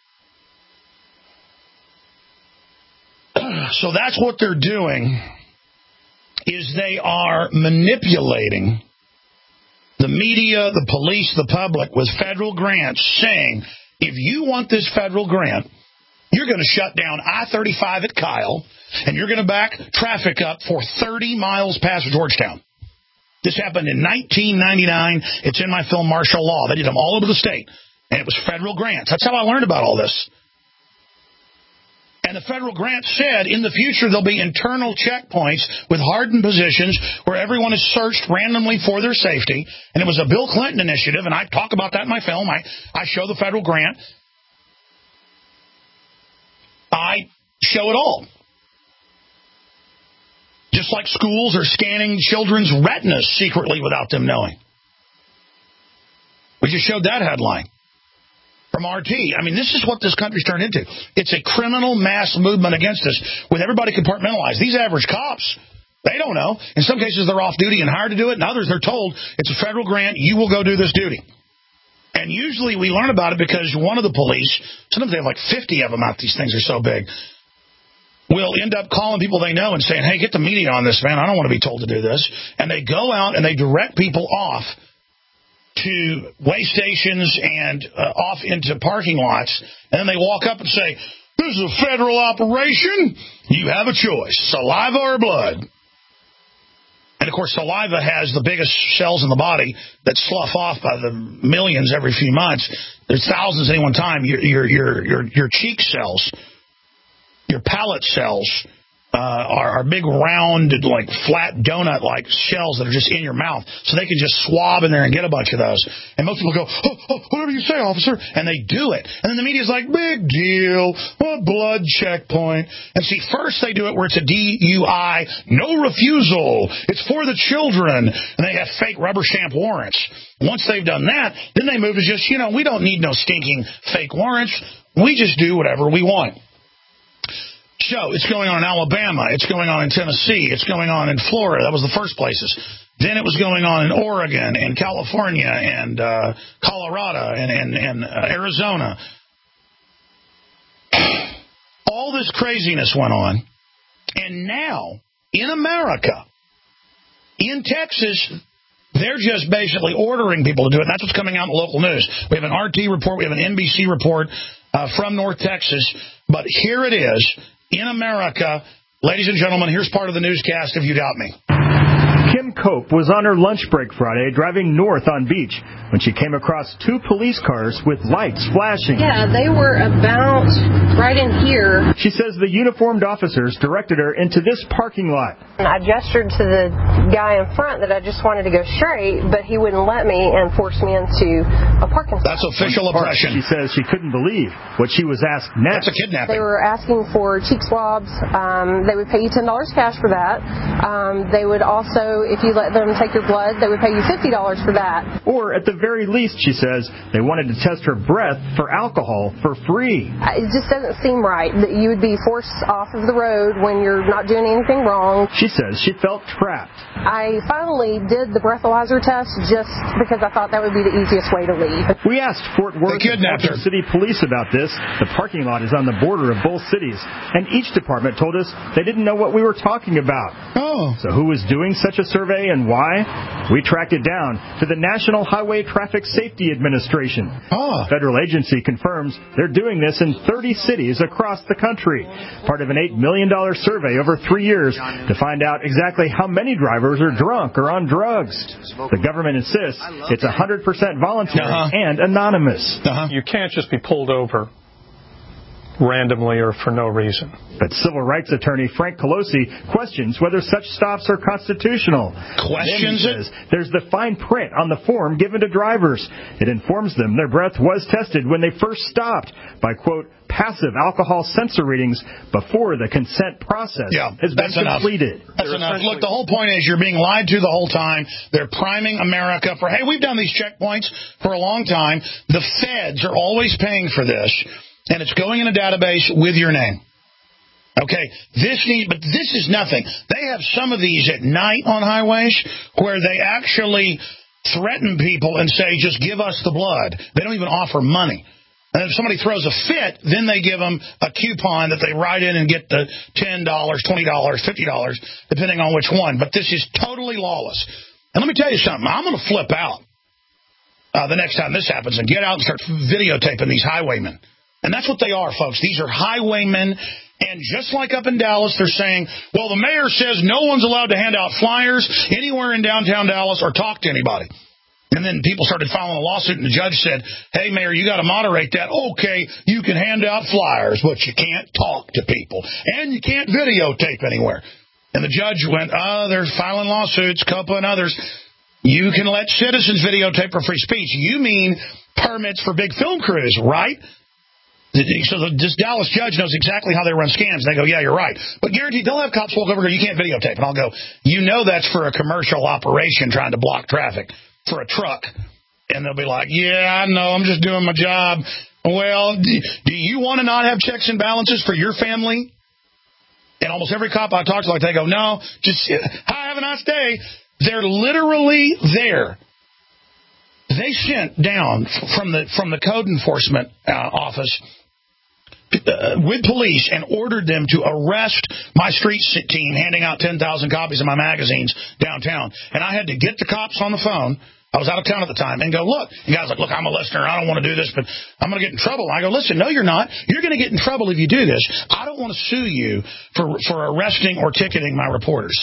So that's what they're doing, is they are manipulating the media, the police, the public with federal grants, saying, if you want this federal grant, you're going to shut down I thirty-five at Kyle, and you're going to back traffic up for thirty miles past Georgetown. This happened in nineteen ninety-nine. It's in my film Martial Law. They did them all over the state, and it was federal grants. That's how I learned about all this. And the federal grant said in the future there'll be internal checkpoints with hardened positions where everyone is searched randomly for their safety. And it was a Bill Clinton initiative, and I talk about that in my film. I, I show the federal grant. I show it all. Just like schools are scanning children's retinas secretly without them knowing. We just showed that headline from R T. I mean, this is what this country's turned into. It's a criminal mass movement against us with everybody compartmentalized. These average cops, they don't know. In some cases, they're off duty and hired to do it. In others, they're told it's a federal grant. You will go do this duty. And usually we learn about it because one of the police, sometimes they have like fifty of them out, these things are so big, will end up calling people they know and saying, hey, get the media on this, man. I don't want to be told to do this. And they go out and they direct people off to way stations and uh, off into parking lots. And then they walk up and say, this is a federal operation. You have a choice, saliva or blood. And, of course, saliva has the biggest cells in the body that slough off by the millions every few months. There's thousands at any one time. Your, your, your, your, your cheek cells, your palate cells uh, are, are big, round, like flat donut-like shells that are just in your mouth. So they can just swab in there and get a bunch of those. And most people go, oh, oh, whatever you say, officer. And they do it. And then the media's like, big deal, a blood checkpoint. And see, first they do it where it's a D U I, no refusal. It's for the children. And they have fake rubber stamp warrants. Once they've done that, then they move to just, you know, we don't need no stinking fake warrants. We just do whatever we want. So it's going on in Alabama. It's going on in Tennessee. It's going on in Florida. That was the first places. Then it was going on in Oregon and California and uh, Colorado and, and, and uh, Arizona. All this craziness went on. And now, in America, in Texas, they're just basically ordering people to do it. And that's what's coming out in the local news. We have an R T report. We have an N B C report uh, from North Texas. But here it is. In America, ladies and gentlemen, here's part of the newscast if you doubt me. Kim Cope was on her lunch break Friday driving north on Beach when she came across two police cars with lights flashing. Yeah, they were about right in here. She says the uniformed officers directed her into this parking lot. I gestured to the guy in front that I just wanted to go straight, but he wouldn't let me and forced me into a parking spot. That's official oppression. She says she couldn't believe what she was asked next. That's a kidnapping. They were asking for cheek swabs. Um, they would pay you ten dollars cash for that. Um, they would also, if you let them take your blood, they would pay you fifty dollars for that. Or at the very least, she says, they wanted to test her breath for alcohol for free. It just doesn't seem right that you would be forced off of the road when you're not doing anything wrong. She says she felt trapped. I finally did the breathalyzer test just because I thought that would be the easiest way to leave. We asked Fort Worth and Elgin City Police about this. The parking lot is on the border of both cities, and each department told us they didn't know what we were talking about. Oh. So who was doing such a survey and why? We tracked it down to the National Highway Traffic Safety Administration. Oh. The federal agency confirms they're doing this in thirty cities across the country, part of an eight million dollars survey over three years to find out exactly how many drivers are drunk or on drugs. The government insists it's one hundred percent voluntary uh-huh. and anonymous. Uh-huh. You can't just be pulled over randomly or for no reason. But civil rights attorney Frank Colosi questions whether such stops are constitutional. Questions it? There's the fine print on the form given to drivers. It informs them their breath was tested when they first stopped by, quote, passive alcohol sensor readings before the consent process yeah, has been that's completed. Enough. That's enough. Look, the whole point is you're being lied to the whole time. They're priming America for, hey, we've done these checkpoints for a long time. The feds are always paying for this. And it's going in a database with your name. Okay, this need, but this is nothing. They have some of these at night on highways where they actually threaten people and say, just give us the blood. They don't even offer money. And if somebody throws a fit, then they give them a coupon that they write in and get the ten dollars, twenty dollars, fifty dollars, depending on which one. But this is totally lawless. And let me tell you something. I'm going to flip out uh, the next time this happens and get out and start videotaping these highwaymen. And that's what they are, folks. These are highwaymen. And just like up in Dallas, they're saying, well, the mayor says no one's allowed to hand out flyers anywhere in downtown Dallas or talk to anybody. And then people started filing a lawsuit, and the judge said, hey, mayor, you got to moderate that. Okay, you can hand out flyers, but you can't talk to people. And you can't videotape anywhere. And the judge went, oh, they're filing lawsuits, Copa and others. You can let citizens videotape for free speech. You mean permits for big film crews, right? So this Dallas judge knows exactly how they run scams. And they go, yeah, you're right. But guaranteed, they'll have cops walk over and go, you can't videotape. And I'll go, you know that's for a commercial operation trying to block traffic for a truck. And they'll be like, yeah, I know, I'm just doing my job. Well, do you want to not have checks and balances for your family? And almost every cop I talk to, like, they go, no, just, hi, have a nice day. They're literally there. They sent down from the from the code enforcement uh, office Uh, with police and ordered them to arrest my street team handing out ten thousand copies of my magazines downtown. And I had to get the cops on the phone. I was out of town at the time and go, look. The guy's like, look, I'm a listener. I don't want to do this, but I'm going to get in trouble. And I go, listen, no, you're not. You're going to get in trouble if you do this. I don't want to sue you for, for arresting or ticketing my reporters.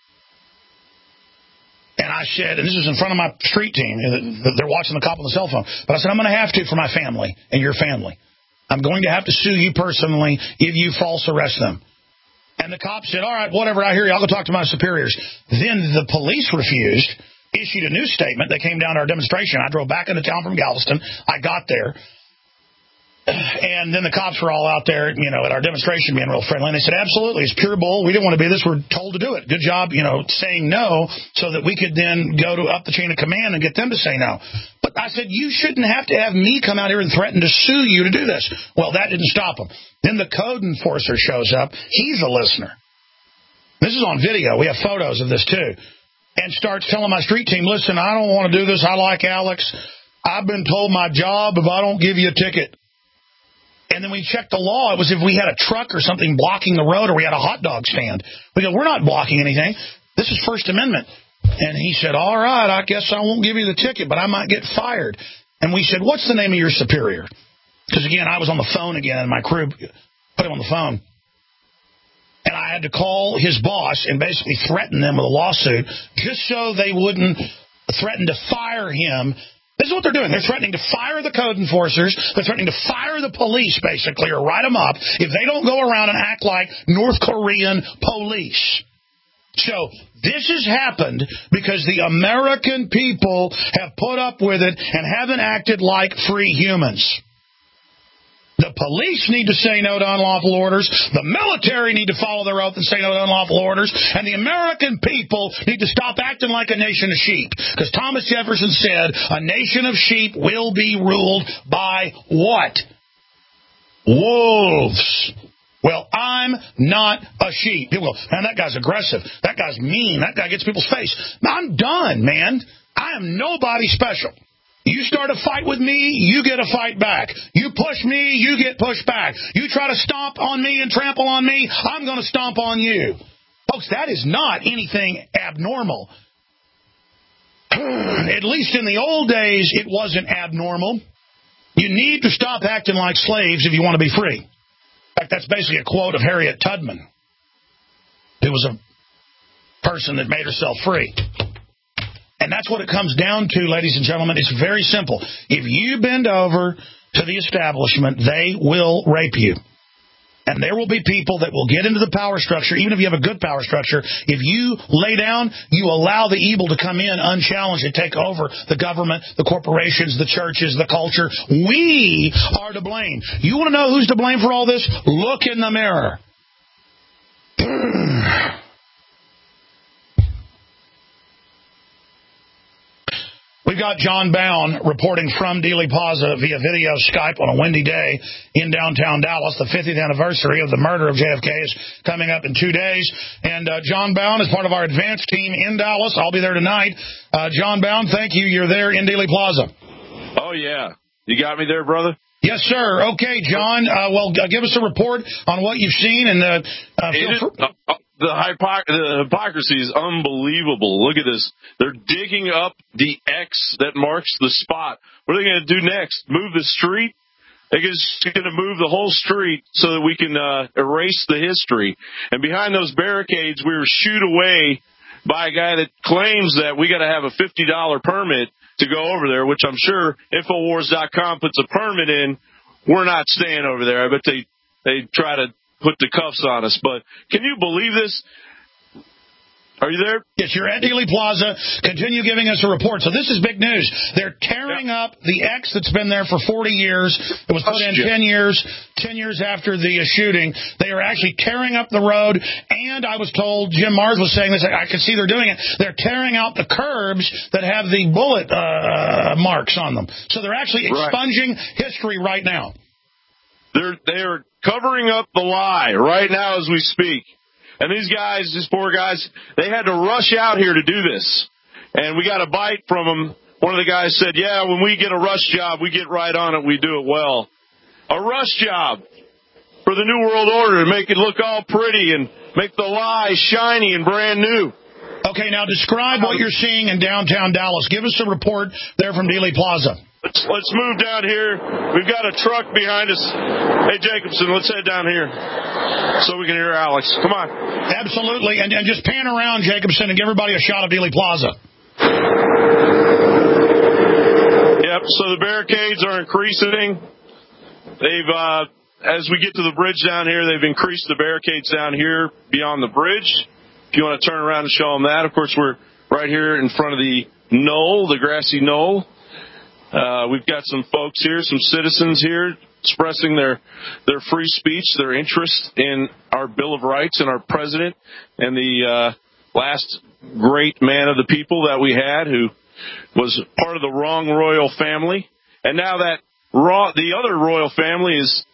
And I said, and this is in front of my street team. They're watching the cop on the cell phone. But I said, I'm going to have to for my family and your family. I'm going to have to sue you personally if you false arrest them. And the cop said, all right, whatever, I hear you. I'll go talk to my superiors. Then the police refused, issued a news statement. They came down to our demonstration. I drove back into town from Galveston. I got there. And then the cops were all out there, you know, at our demonstration being real friendly. And they said, absolutely, it's pure bull. We didn't want to be this. We're told to do it. Good job, you know, saying no so that we could then go to up the chain of command and get them to say no. But I said, you shouldn't have to have me come out here and threaten to sue you to do this. Well, that didn't stop them. Then the code enforcer shows up. He's a listener. This is on video. We have photos of this, too. And starts telling my street team, listen, I don't want to do this. I like Alex. I've been told my job if I don't give you a ticket. And then we checked the law. It was if we had a truck or something blocking the road or we had a hot dog stand. We go, we're not blocking anything. This is First Amendment. And he said, all right, I guess I won't give you the ticket, but I might get fired. And we said, what's the name of your superior? Because, again, I was on the phone again, and my crew put him on the phone. And I had to call his boss and basically threaten them with a lawsuit just so they wouldn't threaten to fire him. This is what they're doing. They're threatening to fire the code enforcers. They're threatening to fire the police, basically, or write them up if they don't go around and act like North Korean police. So this has happened because the American people have put up with it and haven't acted like free humans. The police need to say no to unlawful orders. The military need to follow their oath and say no to unlawful orders. And the American people need to stop acting like a nation of sheep. Because Thomas Jefferson said, a nation of sheep will be ruled by what? Wolves. Well, I'm not a sheep. People go, man, that guy's aggressive. That guy's mean. That guy gets people's face. I'm done, man. I am nobody special. You start a fight with me, you get a fight back. You push me, you get pushed back. You try to stomp on me and trample on me, I'm going to stomp on you. Folks, that is not anything abnormal. At least in the old days, it wasn't abnormal. You need to stop acting like slaves if you want to be free. In fact, that's basically a quote of Harriet Tubman, who was a person that made herself free. And that's what it comes down to, ladies and gentlemen. It's very simple. If you bend over to the establishment, they will rape you. And there will be people that will get into the power structure, even if you have a good power structure. If you lay down, you allow the evil to come in unchallenged and take over the government, the corporations, the churches, the culture. We are to blame. You want to know who's to blame for all this? Look in the mirror. We've got John Bound reporting from Dealey Plaza via video Skype on a windy day in downtown Dallas. The fiftieth anniversary of the murder of J F K is coming up in two days. And uh, John Bound is part of our advance team in Dallas. I'll be there tonight. Uh, John Bound, thank you. You're there in Dealey Plaza. Oh, yeah. You got me there, brother? Yes, sir. Okay, John. Uh, well, uh, give us a report on what you've seen. and uh, uh, feel free. Uh, The, hypocr- the hypocrisy is unbelievable. Look at this. They're digging up the X that marks the spot. What are they going to do next? Move the street? They're just going to move the whole street so that we can uh, erase the history. And behind those barricades, we were shooed away by a guy that claims that we got to have a fifty dollars permit to go over there, which I'm sure Infowars dot com puts a permit in. We're not staying over there. I bet they, they try to put the cuffs on us. But can you believe this? Are you there? Yes, you're at Dealey Plaza. Continue giving us a report. So this is big news. They're tearing yeah. up the X that's been there for forty years. It was put in ten years, ten years after the uh, shooting. They are actually tearing up the road. And I was told, Jim Mars was saying this, I could see they're doing it. They're tearing out the curbs that have the bullet uh, marks on them. So they're actually expunging right. history right now. They're, they're covering up the lie right now as we speak. And these guys, these poor guys, they had to rush out here to do this. And we got a bite from them. One of the guys said, yeah, when we get a rush job, we get right on it, we do it well. A rush job for the New World Order to make it look all pretty and make the lie shiny and brand new. Okay, now describe what you're seeing in downtown Dallas. Give us a report there from Dealey Plaza. Let's, let's move down here. We've got a truck behind us. Hey, Jacobson, let's head down here so we can hear Alex. Come on. Absolutely. And, and just pan around, Jacobson, and give everybody a shot of Dealey Plaza. Yep, so the barricades are increasing. They've, uh, as we get to the bridge down here, they've increased the barricades down here beyond the bridge. If you want to turn around and show them that, of course, we're right here in front of the knoll, the grassy knoll. Uh, we've got some folks here, some citizens here expressing their, their free speech, their interest in our Bill of Rights and our president and the uh, last great man of the people that we had who was part of the wrong royal family. And now that raw, the other royal family is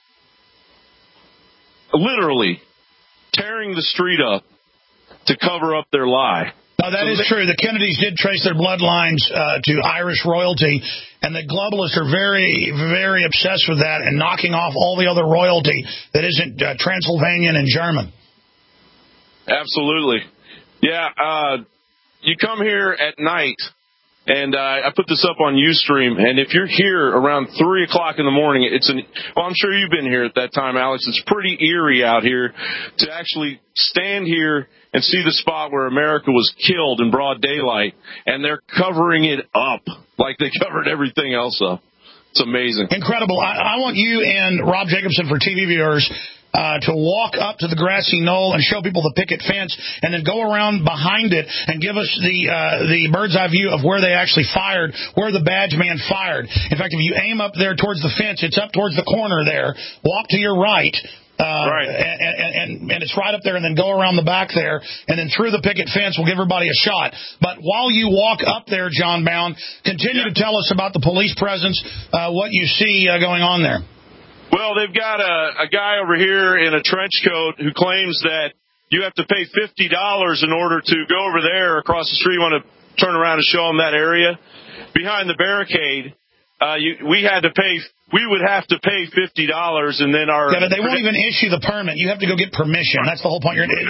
literally tearing the street up to cover up their lie. No, that is true. The Kennedys did trace their bloodlines uh, to Irish royalty, and the globalists are very, very obsessed with that and knocking off all the other royalty that isn't uh, Transylvanian and German. Absolutely. Yeah, uh, you come here at night, and uh, I put this up on Ustream, and if you're here around three o'clock in the morning, it's an, well, I'm sure you've been here at that time, Alex. It's pretty eerie out here to actually stand here and see the spot where America was killed in broad daylight, and they're covering it up like they covered everything else up. It's amazing. Incredible. I, I want you and Rob Jacobson, for T V viewers, uh, to walk up to the grassy knoll and show people the picket fence, and then go around behind it and give us the uh, the bird's eye view of where they actually fired, where the badge man fired. In fact, if you aim up there towards the fence, it's up towards the corner there. Walk to your right. Uh, right. And, and, and it's right up there, and then go around the back there, and then through the picket fence, we'll give everybody a shot. But while you walk up there, John Bound, continue yeah. to tell us about the police presence, uh, what you see uh, going on there. Well, they've got a, a guy over here in a trench coat who claims that you have to pay fifty dollars in order to go over there across the street. You want to turn around and show them that area? Behind the barricade, uh, you, we had to pay We would have to pay fifty dollars, and then our... Yeah, but they won't even issue the permit. You have to go get permission. That's the whole point. You're,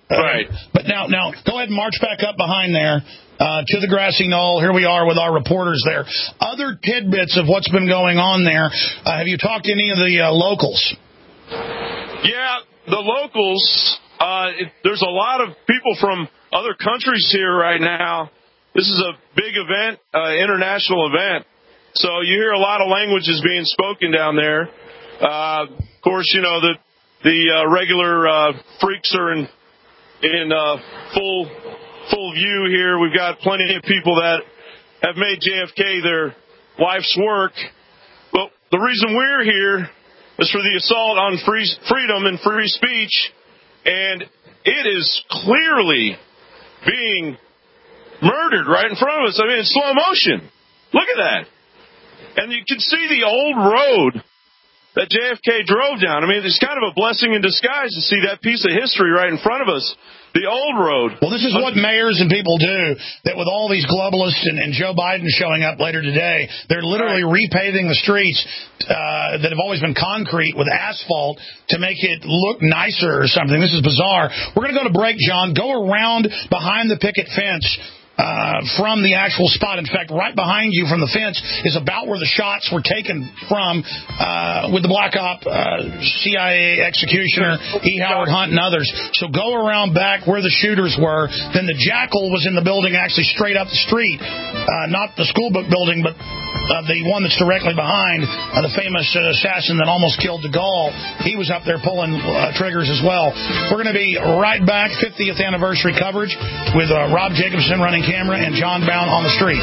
Right. Uh, but now, now, go ahead and march back up behind there uh, to the grassy knoll. Here we are with our reporters there. Other tidbits of what's been going on there. Uh, have you talked to any of the uh, locals? Yeah, the locals, uh, it, there's a lot of people from other countries here right now. This is a big event, uh, international event. So you hear a lot of languages being spoken down there. Uh, of course, you know, the, the uh, regular uh, freaks are in, in uh, full full view here. We've got plenty of people that have made J F K their life's work. But the reason we're here is for the assault on free freedom and free speech, and it is clearly being murdered right in front of us. I mean, in slow motion. Look at that. And you can see the old road that J F K drove down. I mean, it's kind of a blessing in disguise to see that piece of history right in front of us. The old road. Well, this is what mayors and people do, that with all these globalists and, and Joe Biden showing up later today, they're literally right. repaving the streets uh, that have always been concrete with asphalt to make it look nicer or something. This is bizarre. We're going to go to break, John. Go around behind the picket fence. Uh, from the actual spot. In fact, right behind you from the fence is about where the shots were taken from uh, with the Black Op uh, C I A executioner, E. Howard Hunt, and others. So go around back where the shooters were. Then the Jackal was in the building actually straight up the street. Uh, not the school book building, but uh, the one that's directly behind, uh, the famous uh, assassin that almost killed de Gaulle. He was up there pulling uh, triggers as well. We're going to be right back, fiftieth anniversary coverage with uh, Rob Jacobson running camera and John Brown on the street.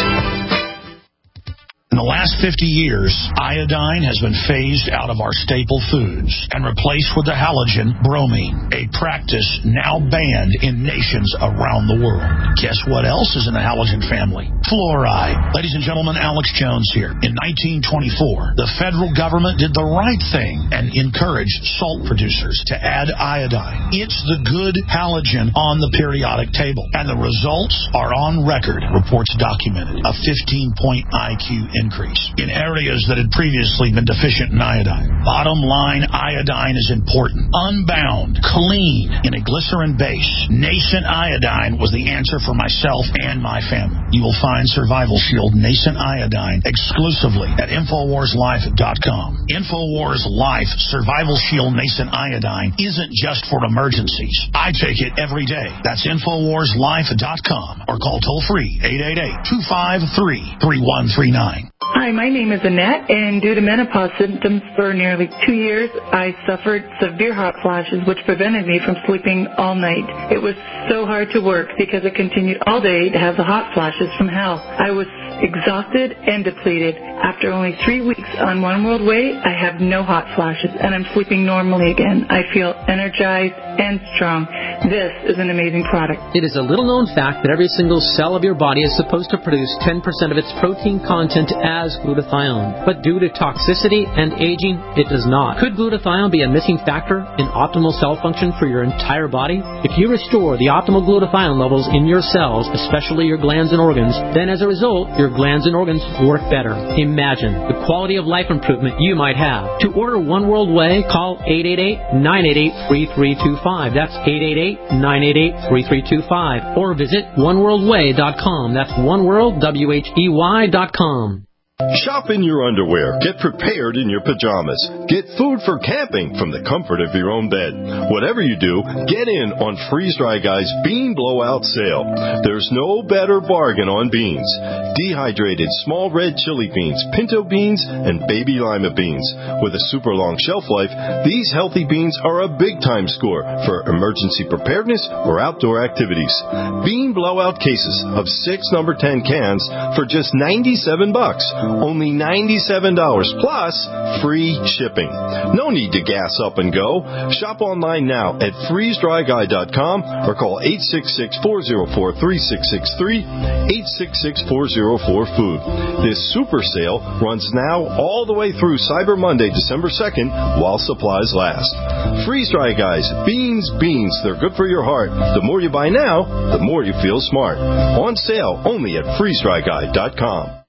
In the last fifty years, iodine has been phased out of our staple foods and replaced with the halogen bromine, a practice now banned in nations around the world. Guess what else is in the halogen family? Fluoride. Ladies and gentlemen, Alex Jones here. In nineteen twenty-four, the federal government did the right thing and encouraged salt producers to add iodine. It's the good halogen on the periodic table, and the results are on record. Reports documented a fifteen-point I Q increase in areas that had previously been deficient in iodine. Bottom line, iodine is important. Unbound, clean, in a glycerin base. Nascent iodine was the answer for myself and my family. You will find Survival Shield Nascent Iodine exclusively at Infowars Life dot com. Infowars Life Survival Shield Nascent Iodine isn't just for emergencies. I take it every day. That's Infowars Life dot com or call toll free eight eight eight, two five three, three one three nine. Hi, my name is Annette, and due to menopause symptoms for nearly two years, I suffered severe hot flashes, which prevented me from sleeping all night. It was so hard to work because I continued all day to have the hot flashes from hell. I was exhausted and depleted. After only three weeks on One World Way, I have no hot flashes, and I'm sleeping normally again. I feel energized and strong. This is an amazing product. It is a little-known fact that every single cell of your body is supposed to produce ten percent of its protein content as glutathione. But due to toxicity and aging, it does not. Could glutathione be a missing factor in optimal cell function for your entire body? If you restore the optimal glutathione levels in your cells, especially your glands and organs, then as a result, your glands and organs work better. Imagine the quality of life improvement you might have. To order One World Way, call eight eight eight, nine eight eight, three three two five. That's eight eight eight, nine eight eight, three three two five. Or visit one world way dot com. That's oneworld, W H E Y dot com. Shop in your underwear. Get prepared in your pajamas. Get food for camping from the comfort of your own bed. Whatever you do, get in on Freeze Dry Guy's Bean Blowout Sale. There's no better bargain on beans. Dehydrated small red chili beans, pinto beans, and baby lima beans. With a super long shelf life, these healthy beans are a big-time score for emergency preparedness or outdoor activities. Bean Blowout cases of six number ten cans for just ninety-seven bucks. Only ninety-seven dollars plus free shipping. No need to gas up and go. Shop online now at freeze dry guy dot com or call eight six six, four zero four, three six six three, eight six six, four zero four, food. This super sale runs now all the way through Cyber Monday, December second, while supplies last. Freeze Dry Guys, beans, beans. They're good for your heart. The more you buy now, the more you feel smart. On sale only at freeze dry guy dot com.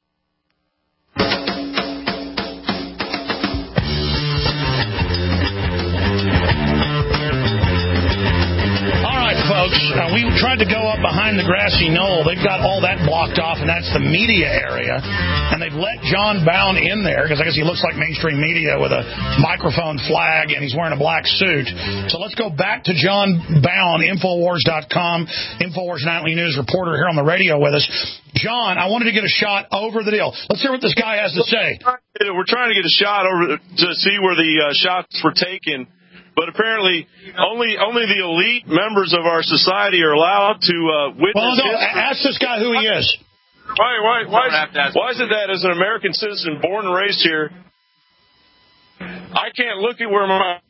wanted to go up behind the grassy knoll. They've got all that blocked off, and that's the media area. And they've let John Bound in there, because I guess he looks like mainstream media with a microphone flag, and he's wearing a black suit. So let's go back to John Bound, Infowars dot com, Infowars Nightly News reporter here on the radio with us. John, I wanted to get a shot over the deal. Let's hear what this guy has to say. We're trying to get a shot over to see where the uh, shots were taken. But apparently, only only the elite members of our society are allowed to uh, witness. Well, no, history. ask this guy who he is. Why, why, why, is, why is it that as an American citizen born and raised here, I can't look at where my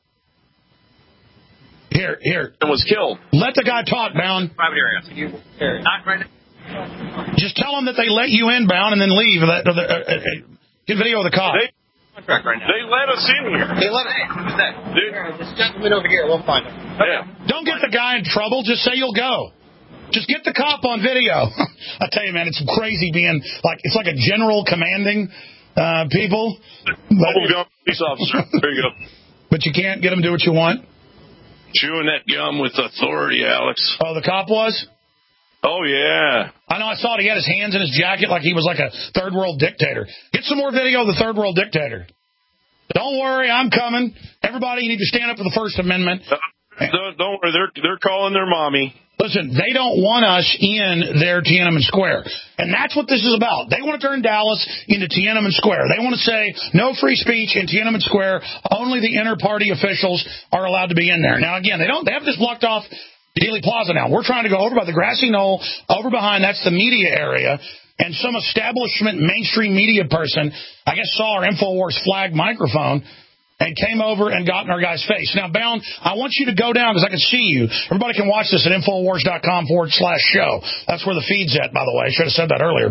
here here was killed? Let the guy talk, Bound. Private area. Can you here, not right now. Just tell him that they let you in, Bound, and then leave. Let, uh, uh, get video of the cop. They, Contract right now. They let us in here. They let us in. Who's that? Dude. This gentleman over here. We'll find him. Yeah. Don't get the guy in trouble. Just say you'll go. Just get the cop on video. I tell you, man, it's crazy being like it's like a general commanding uh, people. Bubble gum police officer. There you go. But you can't get them to do what you want. Chewing that gum with authority, Alex. Oh, the cop was. Oh, yeah. I know, I saw it. He had his hands in his jacket like he was like a third world dictator. Get some more video of the third world dictator. Don't worry, I'm coming. Everybody, you need to stand up for the First Amendment. Don't, don't worry, they're, they're calling their mommy. Listen, they don't want us in their Tiananmen Square. And that's what this is about. They want to turn Dallas into Tiananmen Square. They want to say no free speech in Tiananmen Square. Only the inter-party officials are allowed to be in there. Now, again, they don't. They have this blocked off Dealey Plaza now. We're trying to go over by the grassy knoll, over behind, that's the media area, and some establishment mainstream media person, I guess, saw our InfoWars flag microphone and came over and got in our guy's face. Now, Bound, I want you to go down because I can see you. Everybody can watch this at InfoWars.com forward slash show. That's where the feed's at, by the way. I should have said that earlier.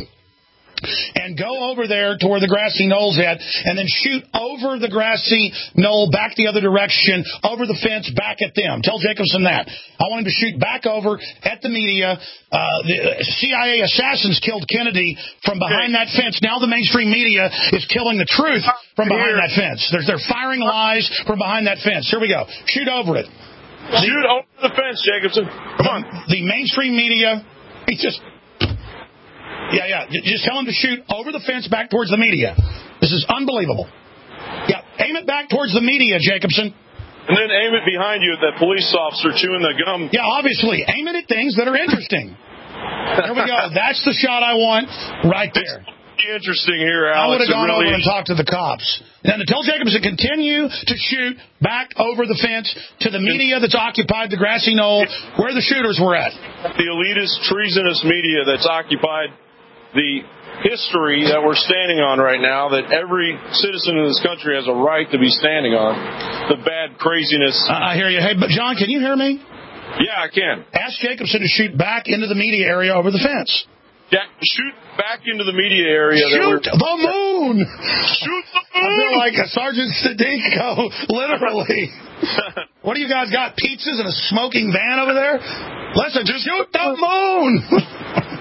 And go over there to where the grassy knoll's at, and then shoot over the grassy knoll, back the other direction, over the fence, back at them. Tell Jacobson that. I want him to shoot back over at the media. Uh, the C I A assassins killed Kennedy from behind that fence. Now the mainstream media is killing the truth from behind that fence. They're, they're firing lies from behind that fence. Here we go. Shoot over it. Shoot over the fence, Jacobson. Come on. The mainstream media, he just... Yeah, yeah. Just tell him to shoot over the fence back towards the media. This is unbelievable. Yeah, aim it back towards the media, Jacobson. And then aim it behind you at that police officer chewing the gum. Yeah, obviously. Aim it at things that are interesting. There we go. That's the shot I want right there. It's interesting here, Alex. I would have gone really over and talked to the cops. And to tell Jacobson to continue to shoot back over the fence to the media that's occupied the grassy knoll where the shooters were at. The elitist, treasonous media that's occupied the history that we're standing on right now, that every citizen in this country has a right to be standing on. The bad craziness. Uh, I hear you. Hey, but John, can you hear me? Yeah, I can. Ask Jacobson to shoot back into the media area over the fence. Yeah, shoot back into the media area. Shoot that the moon! Shoot the moon! I feel like a Sergeant Sadico, literally. What do you guys got, pizzas and a smoking van over there? Listen, just shoot the moon!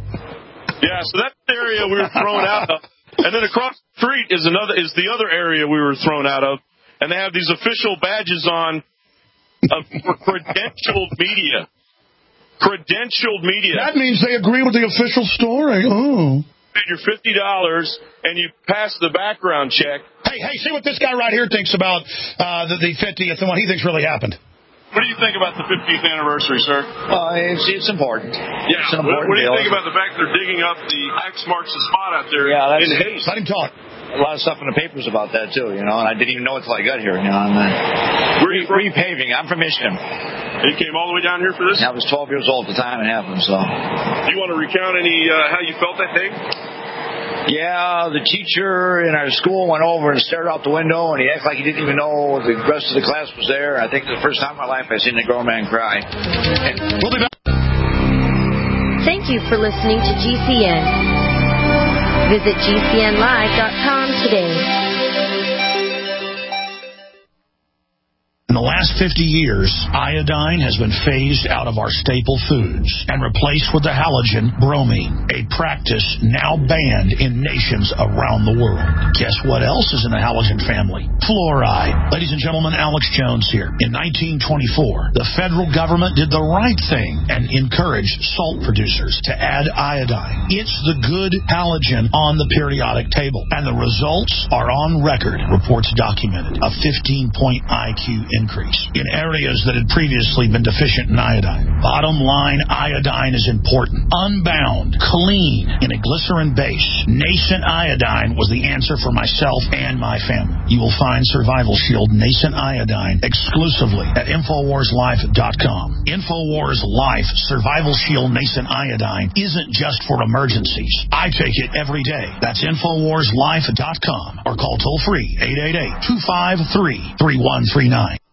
Yeah, so that's the area we were thrown out of. And then across the street is another is the other area we were thrown out of. And they have these official badges on of credentialed media. Credentialed media. That means they agree with the official story. Oh. You're fifty dollars and you pass the background check. Hey, hey, see what this guy right here thinks about uh, the, the fiftieth and what he thinks really happened. What do you think about the fiftieth anniversary, sir? Uh, it's, it's important. Yeah. It's an important what do you deal. think about the fact they're digging up the X marks the spot out there yeah, that's, in haste? Let him talk. A lot of stuff in the papers about that, too, you know, and I didn't even know it until I got here, you know. And, uh, Where are you from? Repaving. I'm from Michigan. You came all the way down here for this? I was twelve years old at the time it happened, so. Do you want to recount any, uh, how you felt that day? Yeah, the teacher in our school went over and stared out the window, and he acted like he didn't even know the rest of the class was there. I think the first time in my life I've seen a grown man cry. We'll be back. Thank you for listening to G C N. Visit G C N live dot com today. In the last fifty years, iodine has been phased out of our staple foods and replaced with the halogen bromine, a practice now banned in nations around the world. Guess what else is in the halogen family? Fluoride. Ladies and gentlemen, Alex Jones here. In nineteen twenty-four, the federal government did the right thing and encouraged salt producers to add iodine. It's the good halogen on the periodic table, and the results are on record, reports documented. A fifteen-point I Q increase in areas that had previously been deficient in iodine. Bottom line, iodine is important. Unbound, clean, in a glycerin base. Nascent iodine was the answer for myself and my family. You will find Survival Shield Nascent Iodine exclusively at Infowars Life dot com. Infowars Life Survival Shield Nascent Iodine isn't just for emergencies. I take it every day. That's Infowars Life dot com or call toll free eight eight eight, two five three, three one three nine.